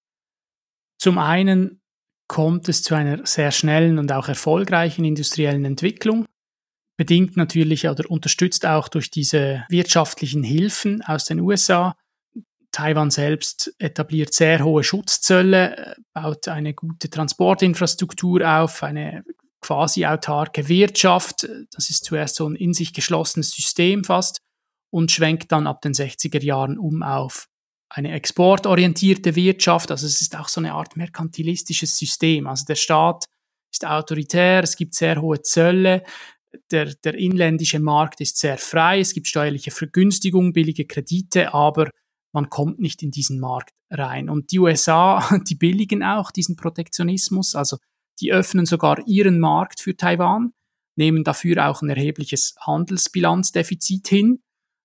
Zum einen kommt es zu einer sehr schnellen und auch erfolgreichen industriellen Entwicklung, bedingt natürlich oder unterstützt auch durch diese wirtschaftlichen Hilfen aus den U S A. Taiwan selbst etabliert sehr hohe Schutzzölle, baut eine gute Transportinfrastruktur auf, eine quasi autarke Wirtschaft. Das ist zuerst so ein in sich geschlossenes System fast und schwenkt dann ab den sechziger Jahren um auf eine exportorientierte Wirtschaft. Also es ist auch so eine Art merkantilistisches System. Also der Staat ist autoritär, es gibt sehr hohe Zölle, der, der inländische Markt ist sehr frei, es gibt steuerliche Vergünstigungen, billige Kredite, aber man kommt nicht in diesen Markt rein. Und die U S A, die billigen auch diesen Protektionismus, also die öffnen sogar ihren Markt für Taiwan, nehmen dafür auch ein erhebliches Handelsbilanzdefizit hin.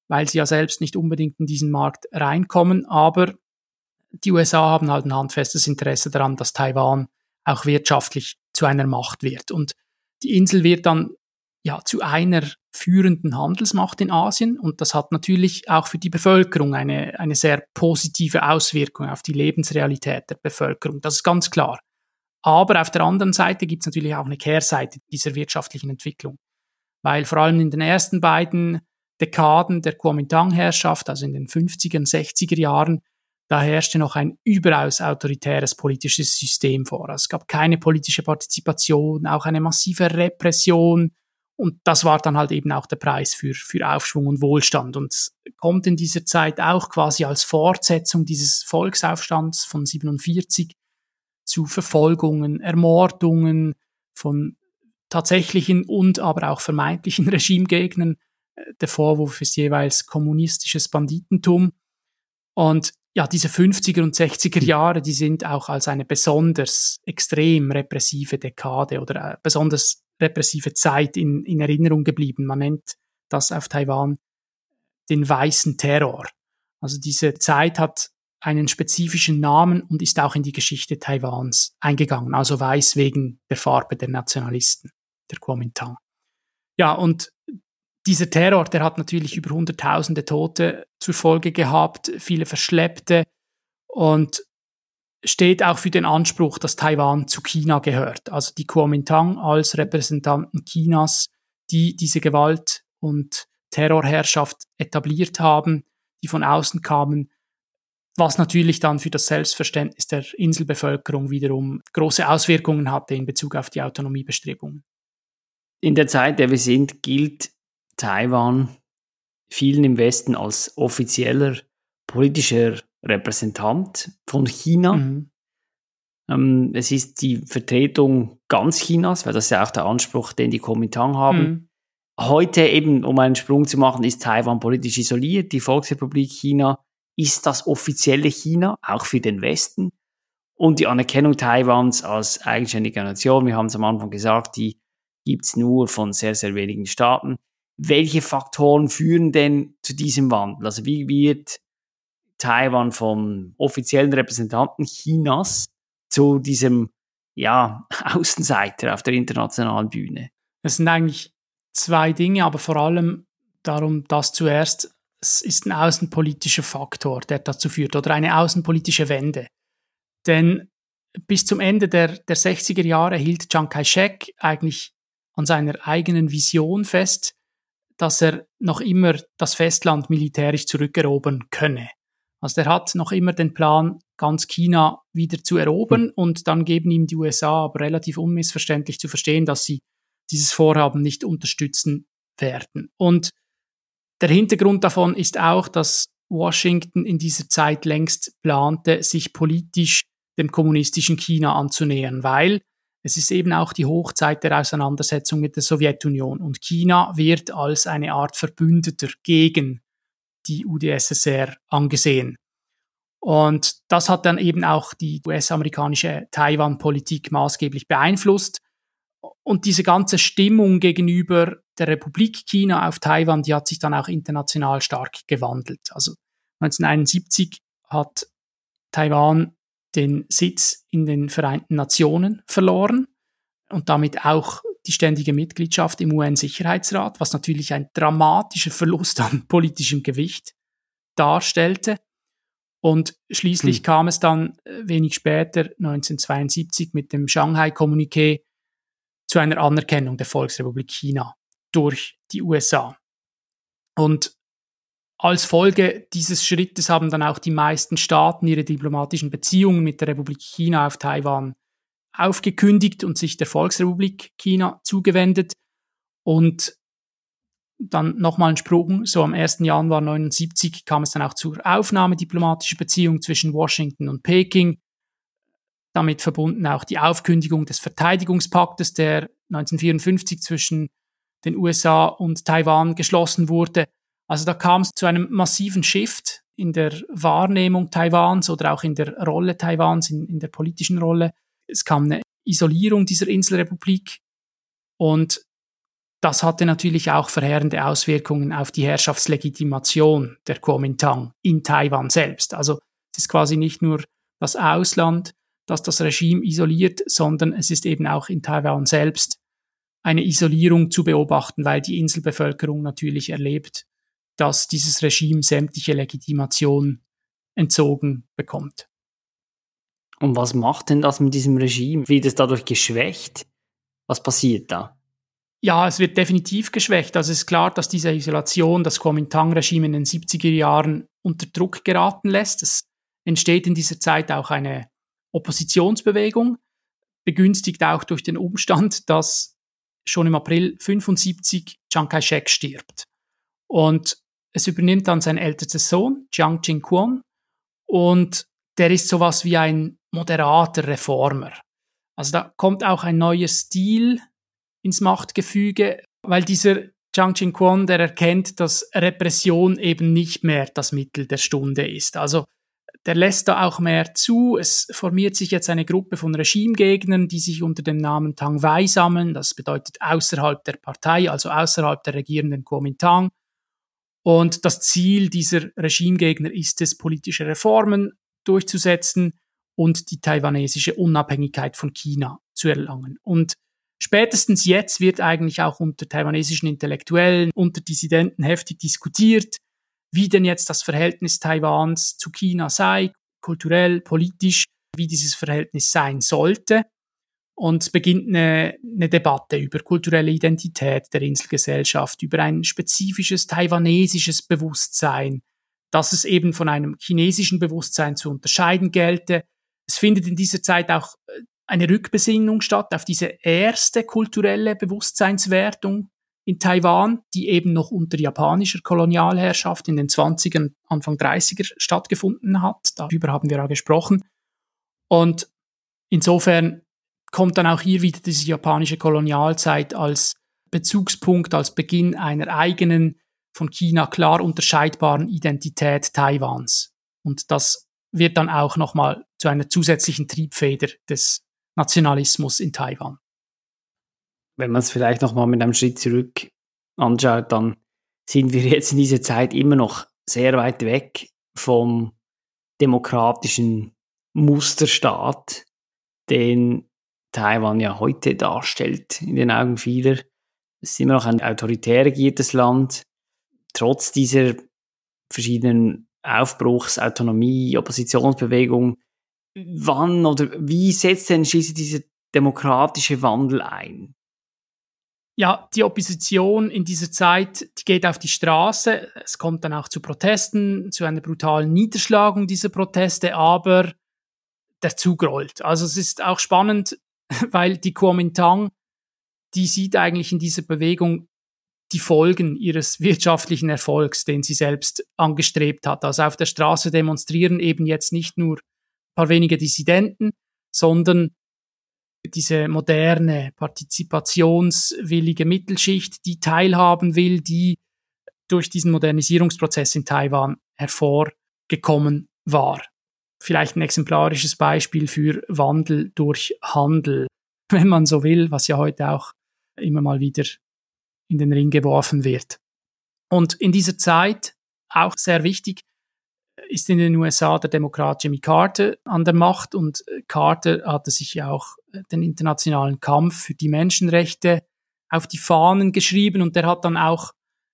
weil sie ja selbst nicht unbedingt in diesen Markt reinkommen. Aber die U S A haben halt ein handfestes Interesse daran, dass Taiwan auch wirtschaftlich zu einer Macht wird. Und die Insel wird dann ja zu einer führenden Handelsmacht in Asien. Und das hat natürlich auch für die Bevölkerung eine, eine sehr positive Auswirkung auf die Lebensrealität der Bevölkerung. Das ist ganz klar. Aber auf der anderen Seite gibt es natürlich auch eine Kehrseite dieser wirtschaftlichen Entwicklung. Weil vor allem in den ersten beiden Dekaden der Kuomintang-Herrschaft, also in den fünfziger und sechziger Jahren, da herrschte noch ein überaus autoritäres politisches System vor. Also es gab keine politische Partizipation, auch eine massive Repression. Und das war dann halt eben auch der Preis für, für Aufschwung und Wohlstand. Und es kommt in dieser Zeit auch quasi als Fortsetzung dieses Volksaufstands von siebenundvierzig zu Verfolgungen, Ermordungen von tatsächlichen und aber auch vermeintlichen Regimegegnern. Der Vorwurf ist jeweils kommunistisches Banditentum. Und ja, diese fünfziger und sechziger Jahre, die sind auch als eine besonders extrem repressive Dekade oder eine besonders repressive Zeit in, in Erinnerung geblieben. Man nennt das auf Taiwan den weißen Terror. Also diese Zeit hat einen spezifischen Namen und ist auch in die Geschichte Taiwans eingegangen. Also weiß wegen der Farbe der Nationalisten, der Kuomintang. Ja, und dieser Terror, der hat natürlich über hunderttausende Tote zur Folge gehabt, viele Verschleppte und steht auch für den Anspruch, dass Taiwan zu China gehört. Also die Kuomintang als Repräsentanten Chinas, die diese Gewalt- und Terrorherrschaft etabliert haben, die von außen kamen, was natürlich dann für das Selbstverständnis der Inselbevölkerung wiederum große Auswirkungen hatte in Bezug auf die Autonomiebestrebungen. In der Zeit, in der wir sind, gilt Taiwan vielen im Westen als offizieller politischer Repräsentant von China. Mhm. Ähm, es ist die Vertretung ganz Chinas, weil das ist ja auch der Anspruch, den die Kuomintang haben. Mhm. Heute eben, um einen Sprung zu machen, ist Taiwan politisch isoliert. Die Volksrepublik China ist das offizielle China, auch für den Westen. Und die Anerkennung Taiwans als eigenständige Nation, wir haben es am Anfang gesagt, die gibt es nur von sehr, sehr wenigen Staaten. Welche Faktoren führen denn zu diesem Wandel? Also wie wird Taiwan vom offiziellen Repräsentanten Chinas zu diesem ja, Außenseiter auf der internationalen Bühne? Das sind eigentlich zwei Dinge, aber vor allem darum, das zuerst, es ist ein außenpolitischer Faktor, der dazu führt, oder eine außenpolitische Wende. Denn bis zum Ende der, der sechziger Jahre hielt Chiang Kai-shek eigentlich an seiner eigenen Vision fest, dass er noch immer das Festland militärisch zurückerobern könne. Also der hat noch immer den Plan, ganz China wieder zu erobern, mhm. und dann geben ihm die U S A aber relativ unmissverständlich zu verstehen, dass sie dieses Vorhaben nicht unterstützen werden. Und der Hintergrund davon ist auch, dass Washington in dieser Zeit längst plante, sich politisch dem kommunistischen China anzunähern, weil es ist eben auch die Hochzeit der Auseinandersetzung mit der Sowjetunion und China wird als eine Art Verbündeter gegen die U d S S R angesehen. Und das hat dann eben auch die U S-amerikanische Taiwan-Politik maßgeblich beeinflusst. Und diese ganze Stimmung gegenüber der Republik China auf Taiwan, die hat sich dann auch international stark gewandelt. Also neunzehnhunderteinundsiebzig hat Taiwan den Sitz in den Vereinten Nationen verloren und damit auch die ständige Mitgliedschaft im U N-Sicherheitsrat, was natürlich ein dramatischer Verlust an politischem Gewicht darstellte. Und schließlich hm. kam es dann wenig später, neunzehnhundertzweiundsiebzig, mit dem Shanghai-Kommuniqué zu einer Anerkennung der Volksrepublik China durch die U S A. Und als Folge dieses Schrittes haben dann auch die meisten Staaten ihre diplomatischen Beziehungen mit der Republik China auf Taiwan aufgekündigt und sich der Volksrepublik China zugewendet. Und dann nochmal ein Sprung, so am ersten Januar neunzehnhundertneunundsiebzig kam es dann auch zur Aufnahme diplomatischer Beziehungen zwischen Washington und Peking. Damit verbunden auch die Aufkündigung des Verteidigungspaktes, der neunzehnhundertvierundfünfzig zwischen den U S A und Taiwan geschlossen wurde. Also da kam es zu einem massiven Shift in der Wahrnehmung Taiwans oder auch in der Rolle Taiwans, in, in der politischen Rolle. Es kam eine Isolierung dieser Inselrepublik und das hatte natürlich auch verheerende Auswirkungen auf die Herrschaftslegitimation der Kuomintang in Taiwan selbst. Also es ist quasi nicht nur das Ausland, das das Regime isoliert, sondern es ist eben auch in Taiwan selbst eine Isolierung zu beobachten, weil die Inselbevölkerung natürlich erlebt, dass dieses Regime sämtliche Legitimation entzogen bekommt. Und was macht denn das mit diesem Regime? Wird es dadurch geschwächt? Was passiert da? Ja, es wird definitiv geschwächt. Also es ist klar, dass diese Isolation das Kuomintang-Regime in den siebziger Jahren unter Druck geraten lässt. Es entsteht in dieser Zeit auch eine Oppositionsbewegung, begünstigt auch durch den Umstand, dass schon im April fünfundsiebzig Chiang Kai-shek stirbt. Und es übernimmt dann sein ältester Sohn, Chiang Ching-kuon, und der ist sowas wie ein moderater Reformer. Also da kommt auch ein neuer Stil ins Machtgefüge, weil dieser Chiang Ching-kuon, der erkennt, dass Repression eben nicht mehr das Mittel der Stunde ist. Also der lässt da auch mehr zu. Es formiert sich jetzt eine Gruppe von Regimegegnern, die sich unter dem Namen Tang Wei sammeln. Das bedeutet außerhalb der Partei, also außerhalb der regierenden Kuomintang. Und das Ziel dieser Regimegegner ist es, politische Reformen durchzusetzen und die taiwanesische Unabhängigkeit von China zu erlangen. Und spätestens jetzt wird eigentlich auch unter taiwanesischen Intellektuellen, unter Dissidenten heftig diskutiert, wie denn jetzt das Verhältnis Taiwans zu China sei, kulturell, politisch, wie dieses Verhältnis sein sollte. Und es beginnt eine, eine Debatte über kulturelle Identität der Inselgesellschaft, über ein spezifisches taiwanesisches Bewusstsein, dass es eben von einem chinesischen Bewusstsein zu unterscheiden gelte. Es findet in dieser Zeit auch eine Rückbesinnung statt auf diese erste kulturelle Bewusstseinswertung in Taiwan, die eben noch unter japanischer Kolonialherrschaft in den zwanzigern, Anfang dreißiger stattgefunden hat. Darüber haben wir ja gesprochen. Und insofern kommt dann auch hier wieder diese japanische Kolonialzeit als Bezugspunkt, als Beginn einer eigenen, von China klar unterscheidbaren Identität Taiwans. Und das wird dann auch nochmal zu einer zusätzlichen Triebfeder des Nationalismus in Taiwan. Wenn man es vielleicht nochmal mit einem Schritt zurück anschaut, dann sind wir jetzt in dieser Zeit immer noch sehr weit weg vom demokratischen Musterstaat, den Taiwan ja heute darstellt in den Augen vieler. Es ist immer noch ein autoritär regiertes Land. Trotz dieser verschiedenen Aufbruchs, Autonomie, Oppositionsbewegung, wann oder wie setzt denn schließlich dieser demokratische Wandel ein? Ja, die Opposition in dieser Zeit, die geht auf die Straße. Es kommt dann auch zu Protesten, zu einer brutalen Niederschlagung dieser Proteste, aber der Zug rollt. Also es ist auch spannend, weil die Kuomintang, die sieht eigentlich in dieser Bewegung die Folgen ihres wirtschaftlichen Erfolgs, den sie selbst angestrebt hat. Also auf der Straße demonstrieren eben jetzt nicht nur ein paar wenige Dissidenten, sondern diese moderne, partizipationswillige Mittelschicht, die teilhaben will, die durch diesen Modernisierungsprozess in Taiwan hervorgekommen war. Vielleicht ein exemplarisches Beispiel für Wandel durch Handel, wenn man so will, was ja heute auch immer mal wieder in den Ring geworfen wird. Und in dieser Zeit, auch sehr wichtig, ist in den U S A der Demokrat Jimmy Carter an der Macht, und Carter hatte sich ja auch den internationalen Kampf für die Menschenrechte auf die Fahnen geschrieben, und der hat dann auch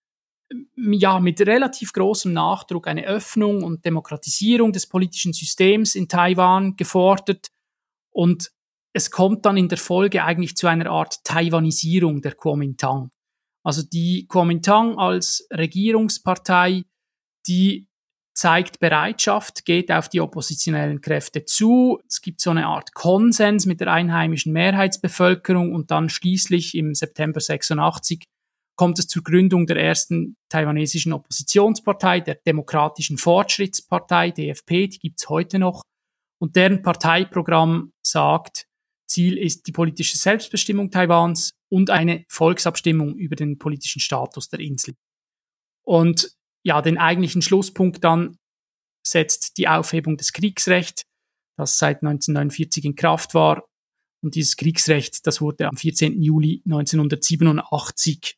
ja mit relativ großem Nachdruck eine Öffnung und Demokratisierung des politischen Systems in Taiwan gefordert, und es kommt dann in der Folge eigentlich zu einer Art Taiwanisierung der Kuomintang. Also die Kuomintang als Regierungspartei, die zeigt Bereitschaft, geht auf die oppositionellen Kräfte zu. Es gibt so eine Art Konsens mit der einheimischen Mehrheitsbevölkerung, und dann schließlich im September sechsundachtzig kommt es zur Gründung der ersten taiwanesischen Oppositionspartei, der Demokratischen Fortschrittspartei, D F P, die gibt's heute noch. Und deren Parteiprogramm sagt, Ziel ist die politische Selbstbestimmung Taiwans und eine Volksabstimmung über den politischen Status der Insel. Und ja, den eigentlichen Schlusspunkt dann setzt die Aufhebung des Kriegsrechts, das seit neunzehnhundertneunundvierzig in Kraft war. Und dieses Kriegsrecht, das wurde am vierzehnten Juli neunzehnhundertsiebenundachtzig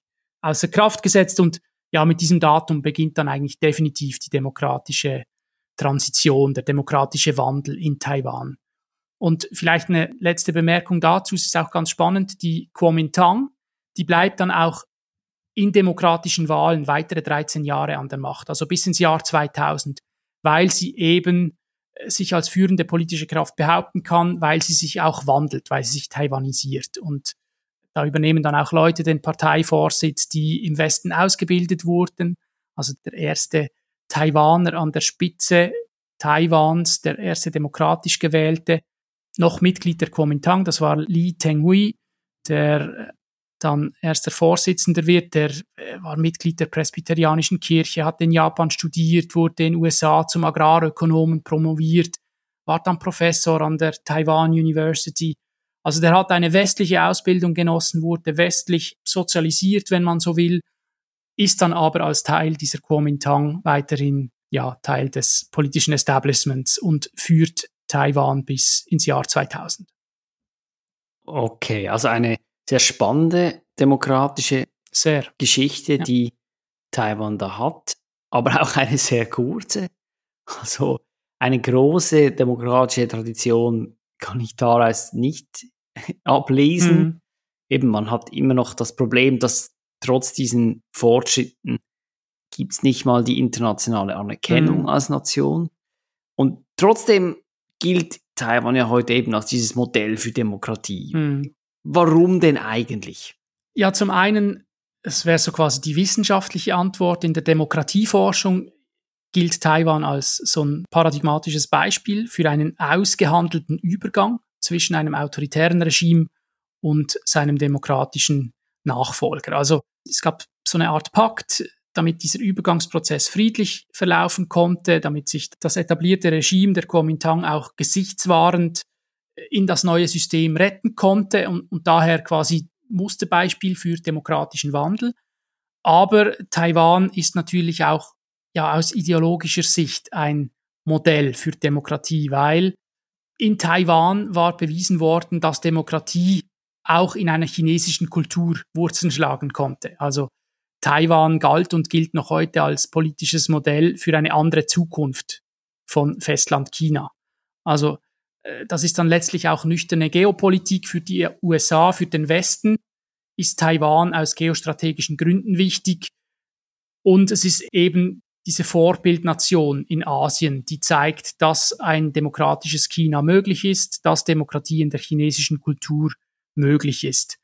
außer Kraft gesetzt und ja, mit diesem Datum beginnt dann eigentlich definitiv die demokratische Transition, der demokratische Wandel in Taiwan. Und vielleicht eine letzte Bemerkung dazu, es ist auch ganz spannend, die Kuomintang, die bleibt dann auch in demokratischen Wahlen weitere dreizehn Jahre an der Macht, also bis ins Jahr zweitausend, weil sie eben sich als führende politische Kraft behaupten kann, weil sie sich auch wandelt, weil sie sich taiwanisiert. Und da übernehmen dann auch Leute den Parteivorsitz, die im Westen ausgebildet wurden. Also der erste Taiwaner an der Spitze Taiwans, der erste demokratisch gewählte, noch Mitglied der Kuomintang, das war Lee Teng-hui, der dann erster Vorsitzender wird, der war Mitglied der Presbyterianischen Kirche, hat in Japan studiert, wurde in den U S A zum Agrarökonomen promoviert, war dann Professor an der Taiwan University. Also der hat eine westliche Ausbildung genossen, wurde westlich sozialisiert, wenn man so will, ist dann aber als Teil dieser Kuomintang weiterhin ja, Teil des politischen Establishments und führt Taiwan bis ins Jahr zweitausend. Okay, also eine sehr spannende demokratische sehr. Geschichte, ja. die Taiwan da hat, aber auch eine sehr kurze. Also eine große demokratische Tradition kann ich daraus nicht ablesen. Mhm. Eben, man hat immer noch das Problem, dass trotz diesen Fortschritten gibt es nicht mal die internationale Anerkennung mhm. als Nation. Und trotzdem gilt Taiwan ja heute eben als dieses Modell für Demokratie. Mhm. Warum denn eigentlich? Ja, zum einen, es wäre so quasi die wissenschaftliche Antwort, in der Demokratieforschung gilt Taiwan als so ein paradigmatisches Beispiel für einen ausgehandelten Übergang zwischen einem autoritären Regime und seinem demokratischen Nachfolger. Also es gab so eine Art Pakt, damit dieser Übergangsprozess friedlich verlaufen konnte, damit sich das etablierte Regime der Kuomintang auch gesichtswahrend in das neue System retten konnte und, und daher quasi Musterbeispiel für demokratischen Wandel. Aber Taiwan ist natürlich auch ja aus ideologischer Sicht ein Modell für Demokratie, weil in Taiwan war bewiesen worden, dass Demokratie auch in einer chinesischen Kultur Wurzeln schlagen konnte. Also Taiwan galt und gilt noch heute als politisches Modell für eine andere Zukunft von Festland China. Also das ist dann letztlich auch nüchterne Geopolitik für die U S A, für den Westen ist Taiwan aus geostrategischen Gründen wichtig. Und es ist eben diese Vorbildnation in Asien, die zeigt, dass ein demokratisches China möglich ist, dass Demokratie in der chinesischen Kultur möglich ist.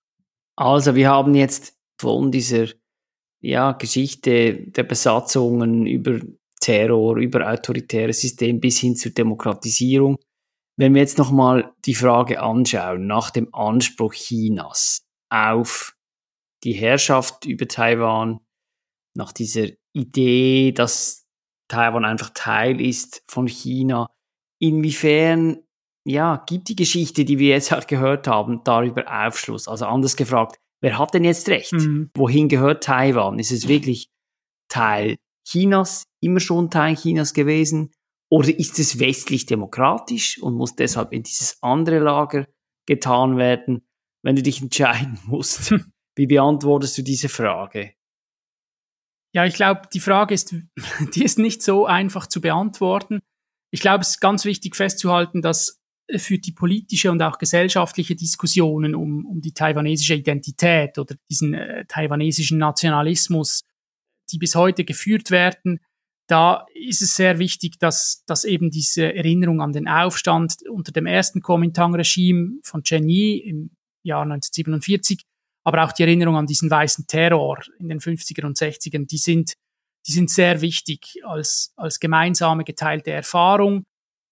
Also wir haben jetzt von dieser ja, Geschichte der Besatzungen über Terror, über autoritäres System bis hin zur Demokratisierung. Wenn wir jetzt nochmal die Frage anschauen nach dem Anspruch Chinas auf die Herrschaft über Taiwan, nach dieser Idee, dass Taiwan einfach Teil ist von China, inwiefern ja, gibt die Geschichte, die wir jetzt auch gehört haben, darüber Aufschluss? Also anders gefragt, wer hat denn jetzt recht? Mhm. Wohin gehört Taiwan? Ist es wirklich Teil Chinas, immer schon Teil Chinas gewesen? Oder ist es westlich demokratisch und muss deshalb in dieses andere Lager getan werden? Wenn du dich entscheiden musst, wie beantwortest du diese Frage? Ja, ich glaube, die Frage ist, die ist nicht so einfach zu beantworten. Ich glaube, es ist ganz wichtig festzuhalten, dass für die politische und auch gesellschaftliche Diskussionen um, um die taiwanesische Identität oder diesen äh, taiwanesischen Nationalismus, die bis heute geführt werden, da ist es sehr wichtig, dass, dass eben diese Erinnerung an den Aufstand unter dem ersten Kuomintang-Regime von Chen Yi im Jahr neunzehnhundertsiebenundvierzig, aber auch die Erinnerung an diesen weißen Terror in den fünfziger und sechzigern, die sind, die sind sehr wichtig als, als gemeinsame geteilte Erfahrung,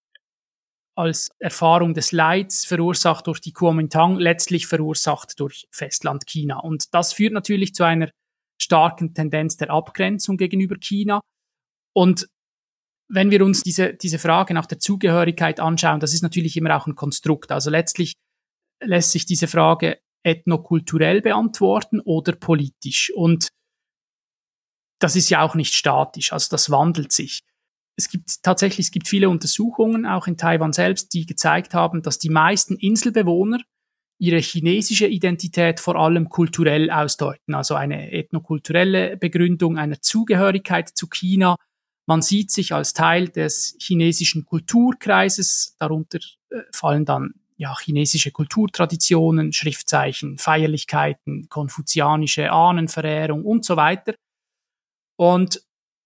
als Erfahrung des Leids verursacht durch die Kuomintang, letztlich verursacht durch Festland China. Und das führt natürlich zu einer starken Tendenz der Abgrenzung gegenüber China. Und wenn wir uns diese, diese Frage nach der Zugehörigkeit anschauen, das ist natürlich immer auch ein Konstrukt. Also letztlich lässt sich diese Frage ethnokulturell beantworten oder politisch. Und das ist ja auch nicht statisch, also das wandelt sich. Es gibt tatsächlich, es gibt viele Untersuchungen, auch in Taiwan selbst, die gezeigt haben, dass die meisten Inselbewohner ihre chinesische Identität vor allem kulturell ausdeuten, also eine ethnokulturelle Begründung einer Zugehörigkeit zu China. Man sieht sich als Teil des chinesischen Kulturkreises, darunter äh, fallen dann ja chinesische Kulturtraditionen, Schriftzeichen, Feierlichkeiten, konfuzianische Ahnenverehrung und so weiter. Und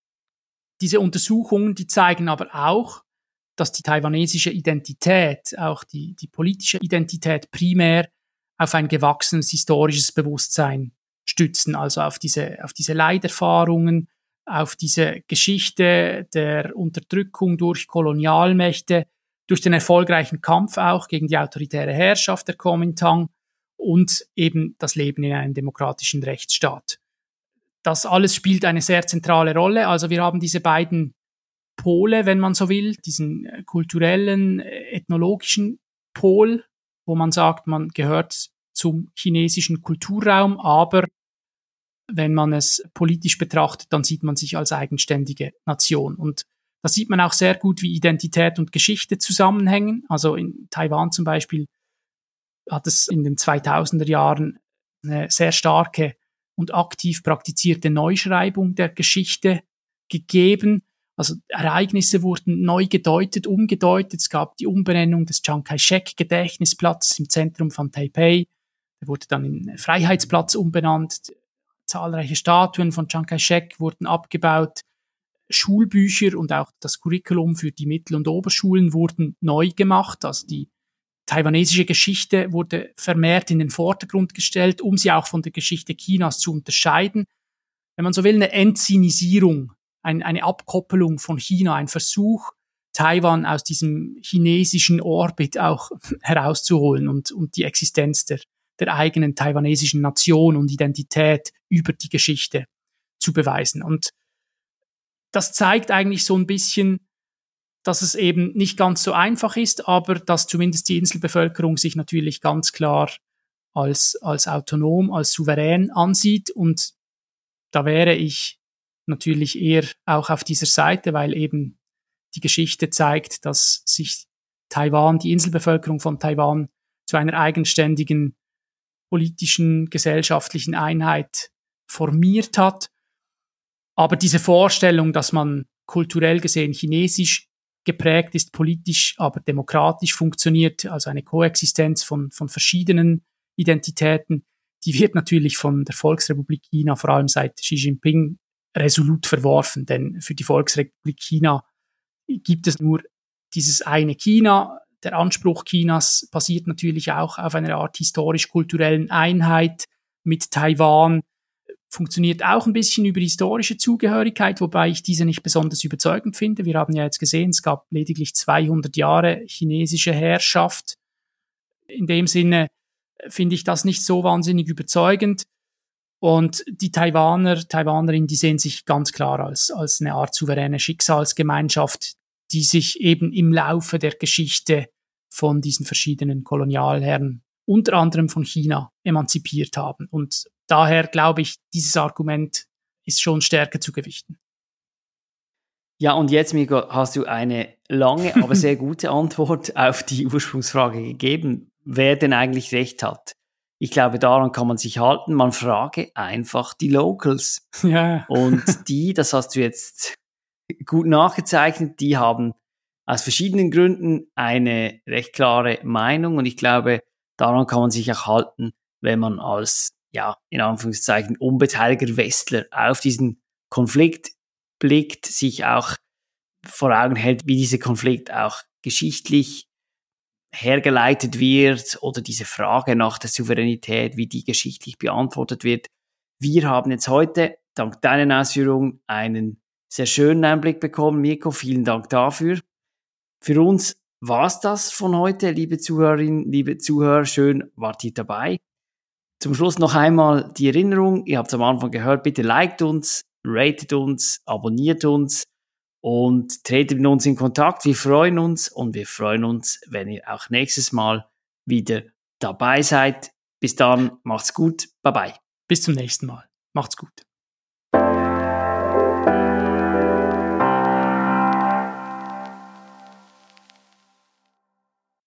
diese Untersuchungen, die zeigen aber auch, dass die taiwanesische Identität, auch die, die politische Identität primär auf ein gewachsenes historisches Bewusstsein stützen, also auf diese, auf diese Leiderfahrungen, auf diese Geschichte der Unterdrückung durch Kolonialmächte, durch den erfolgreichen Kampf auch gegen die autoritäre Herrschaft der Kuomintang und eben das Leben in einem demokratischen Rechtsstaat. Das alles spielt eine sehr zentrale Rolle. Also wir haben diese beiden Pole, wenn man so will, diesen kulturellen, ethnologischen Pol, wo man sagt, man gehört zum chinesischen Kulturraum, aber wenn man es politisch betrachtet, dann sieht man sich als eigenständige Nation. Und da sieht man auch sehr gut, wie Identität und Geschichte zusammenhängen. Also in Taiwan zum Beispiel hat es in den zweitausender Jahren eine sehr starke und aktiv praktizierte Neuschreibung der Geschichte gegeben. Also Ereignisse wurden neu gedeutet, umgedeutet. Es gab die Umbenennung des Chiang Kai-shek-Gedächtnisplatzes im Zentrum von Taipei. Der wurde dann in Freiheitsplatz umbenannt. Zahlreiche Statuen von Chiang Kai-shek wurden abgebaut. Schulbücher und auch das Curriculum für die Mittel- und Oberschulen wurden neu gemacht. Also die taiwanesische Geschichte wurde vermehrt in den Vordergrund gestellt, um sie auch von der Geschichte Chinas zu unterscheiden. Wenn man so will, eine Entsinisierung, ein, eine Abkoppelung von China, ein Versuch, Taiwan aus diesem chinesischen Orbit auch herauszuholen und, und die Existenz der, der eigenen taiwanesischen Nation und Identität über die Geschichte zu beweisen. Und das zeigt eigentlich so ein bisschen, dass es eben nicht ganz so einfach ist, aber dass zumindest die Inselbevölkerung sich natürlich ganz klar als, als autonom, als souverän ansieht. Und da wäre ich natürlich eher auch auf dieser Seite, weil eben die Geschichte zeigt, dass sich Taiwan, die Inselbevölkerung von Taiwan zu einer eigenständigen politischen, gesellschaftlichen Einheit formiert hat. Aber diese Vorstellung, dass man kulturell gesehen chinesisch geprägt ist, politisch, aber demokratisch funktioniert, also eine Koexistenz von, von verschiedenen Identitäten, die wird natürlich von der Volksrepublik China, vor allem seit Xi Jinping, resolut verworfen. Denn für die Volksrepublik China gibt es nur dieses eine China. Der Anspruch Chinas basiert natürlich auch auf einer Art historisch-kulturellen Einheit mit Taiwan, funktioniert auch ein bisschen über historische Zugehörigkeit, wobei ich diese nicht besonders überzeugend finde. Wir haben ja jetzt gesehen, es gab lediglich zweihundert Jahre chinesische Herrschaft. In dem Sinne finde ich das nicht so wahnsinnig überzeugend. Und die Taiwaner, Taiwanerinnen, die sehen sich ganz klar als, als eine Art souveräne Schicksalsgemeinschaft, die sich eben im Laufe der Geschichte von diesen verschiedenen Kolonialherren, unter anderem von China, emanzipiert haben. Und daher glaube ich, dieses Argument ist schon stärker zu gewichten. Ja, und jetzt, Mirko, hast du eine lange, aber sehr gute Antwort auf die Ursprungsfrage gegeben, wer denn eigentlich recht hat. Ich glaube, daran kann man sich halten. Man frage einfach die Locals. Ja. Und die, das hast du jetzt gut nachgezeichnet, die haben aus verschiedenen Gründen eine recht klare Meinung. Und ich glaube, daran kann man sich auch halten, wenn man als, ja, in Anführungszeichen, unbeteiligter Westler auf diesen Konflikt blickt, sich auch vor Augen hält, wie dieser Konflikt auch geschichtlich hergeleitet wird oder diese Frage nach der Souveränität, wie die geschichtlich beantwortet wird. Wir haben jetzt heute, dank deinen Ausführungen, einen sehr schönen Einblick bekommen. Mirko, vielen Dank dafür. Für uns war's das von heute, liebe Zuhörerinnen, liebe Zuhörer. Schön, wart ihr dabei. Zum Schluss noch einmal die Erinnerung, ihr habt es am Anfang gehört, bitte liked uns, ratet uns, abonniert uns und tretet mit uns in Kontakt. Wir freuen uns und wir freuen uns, wenn ihr auch nächstes Mal wieder dabei seid. Bis dann, macht's gut, bye bye. Bis zum nächsten Mal. Macht's gut.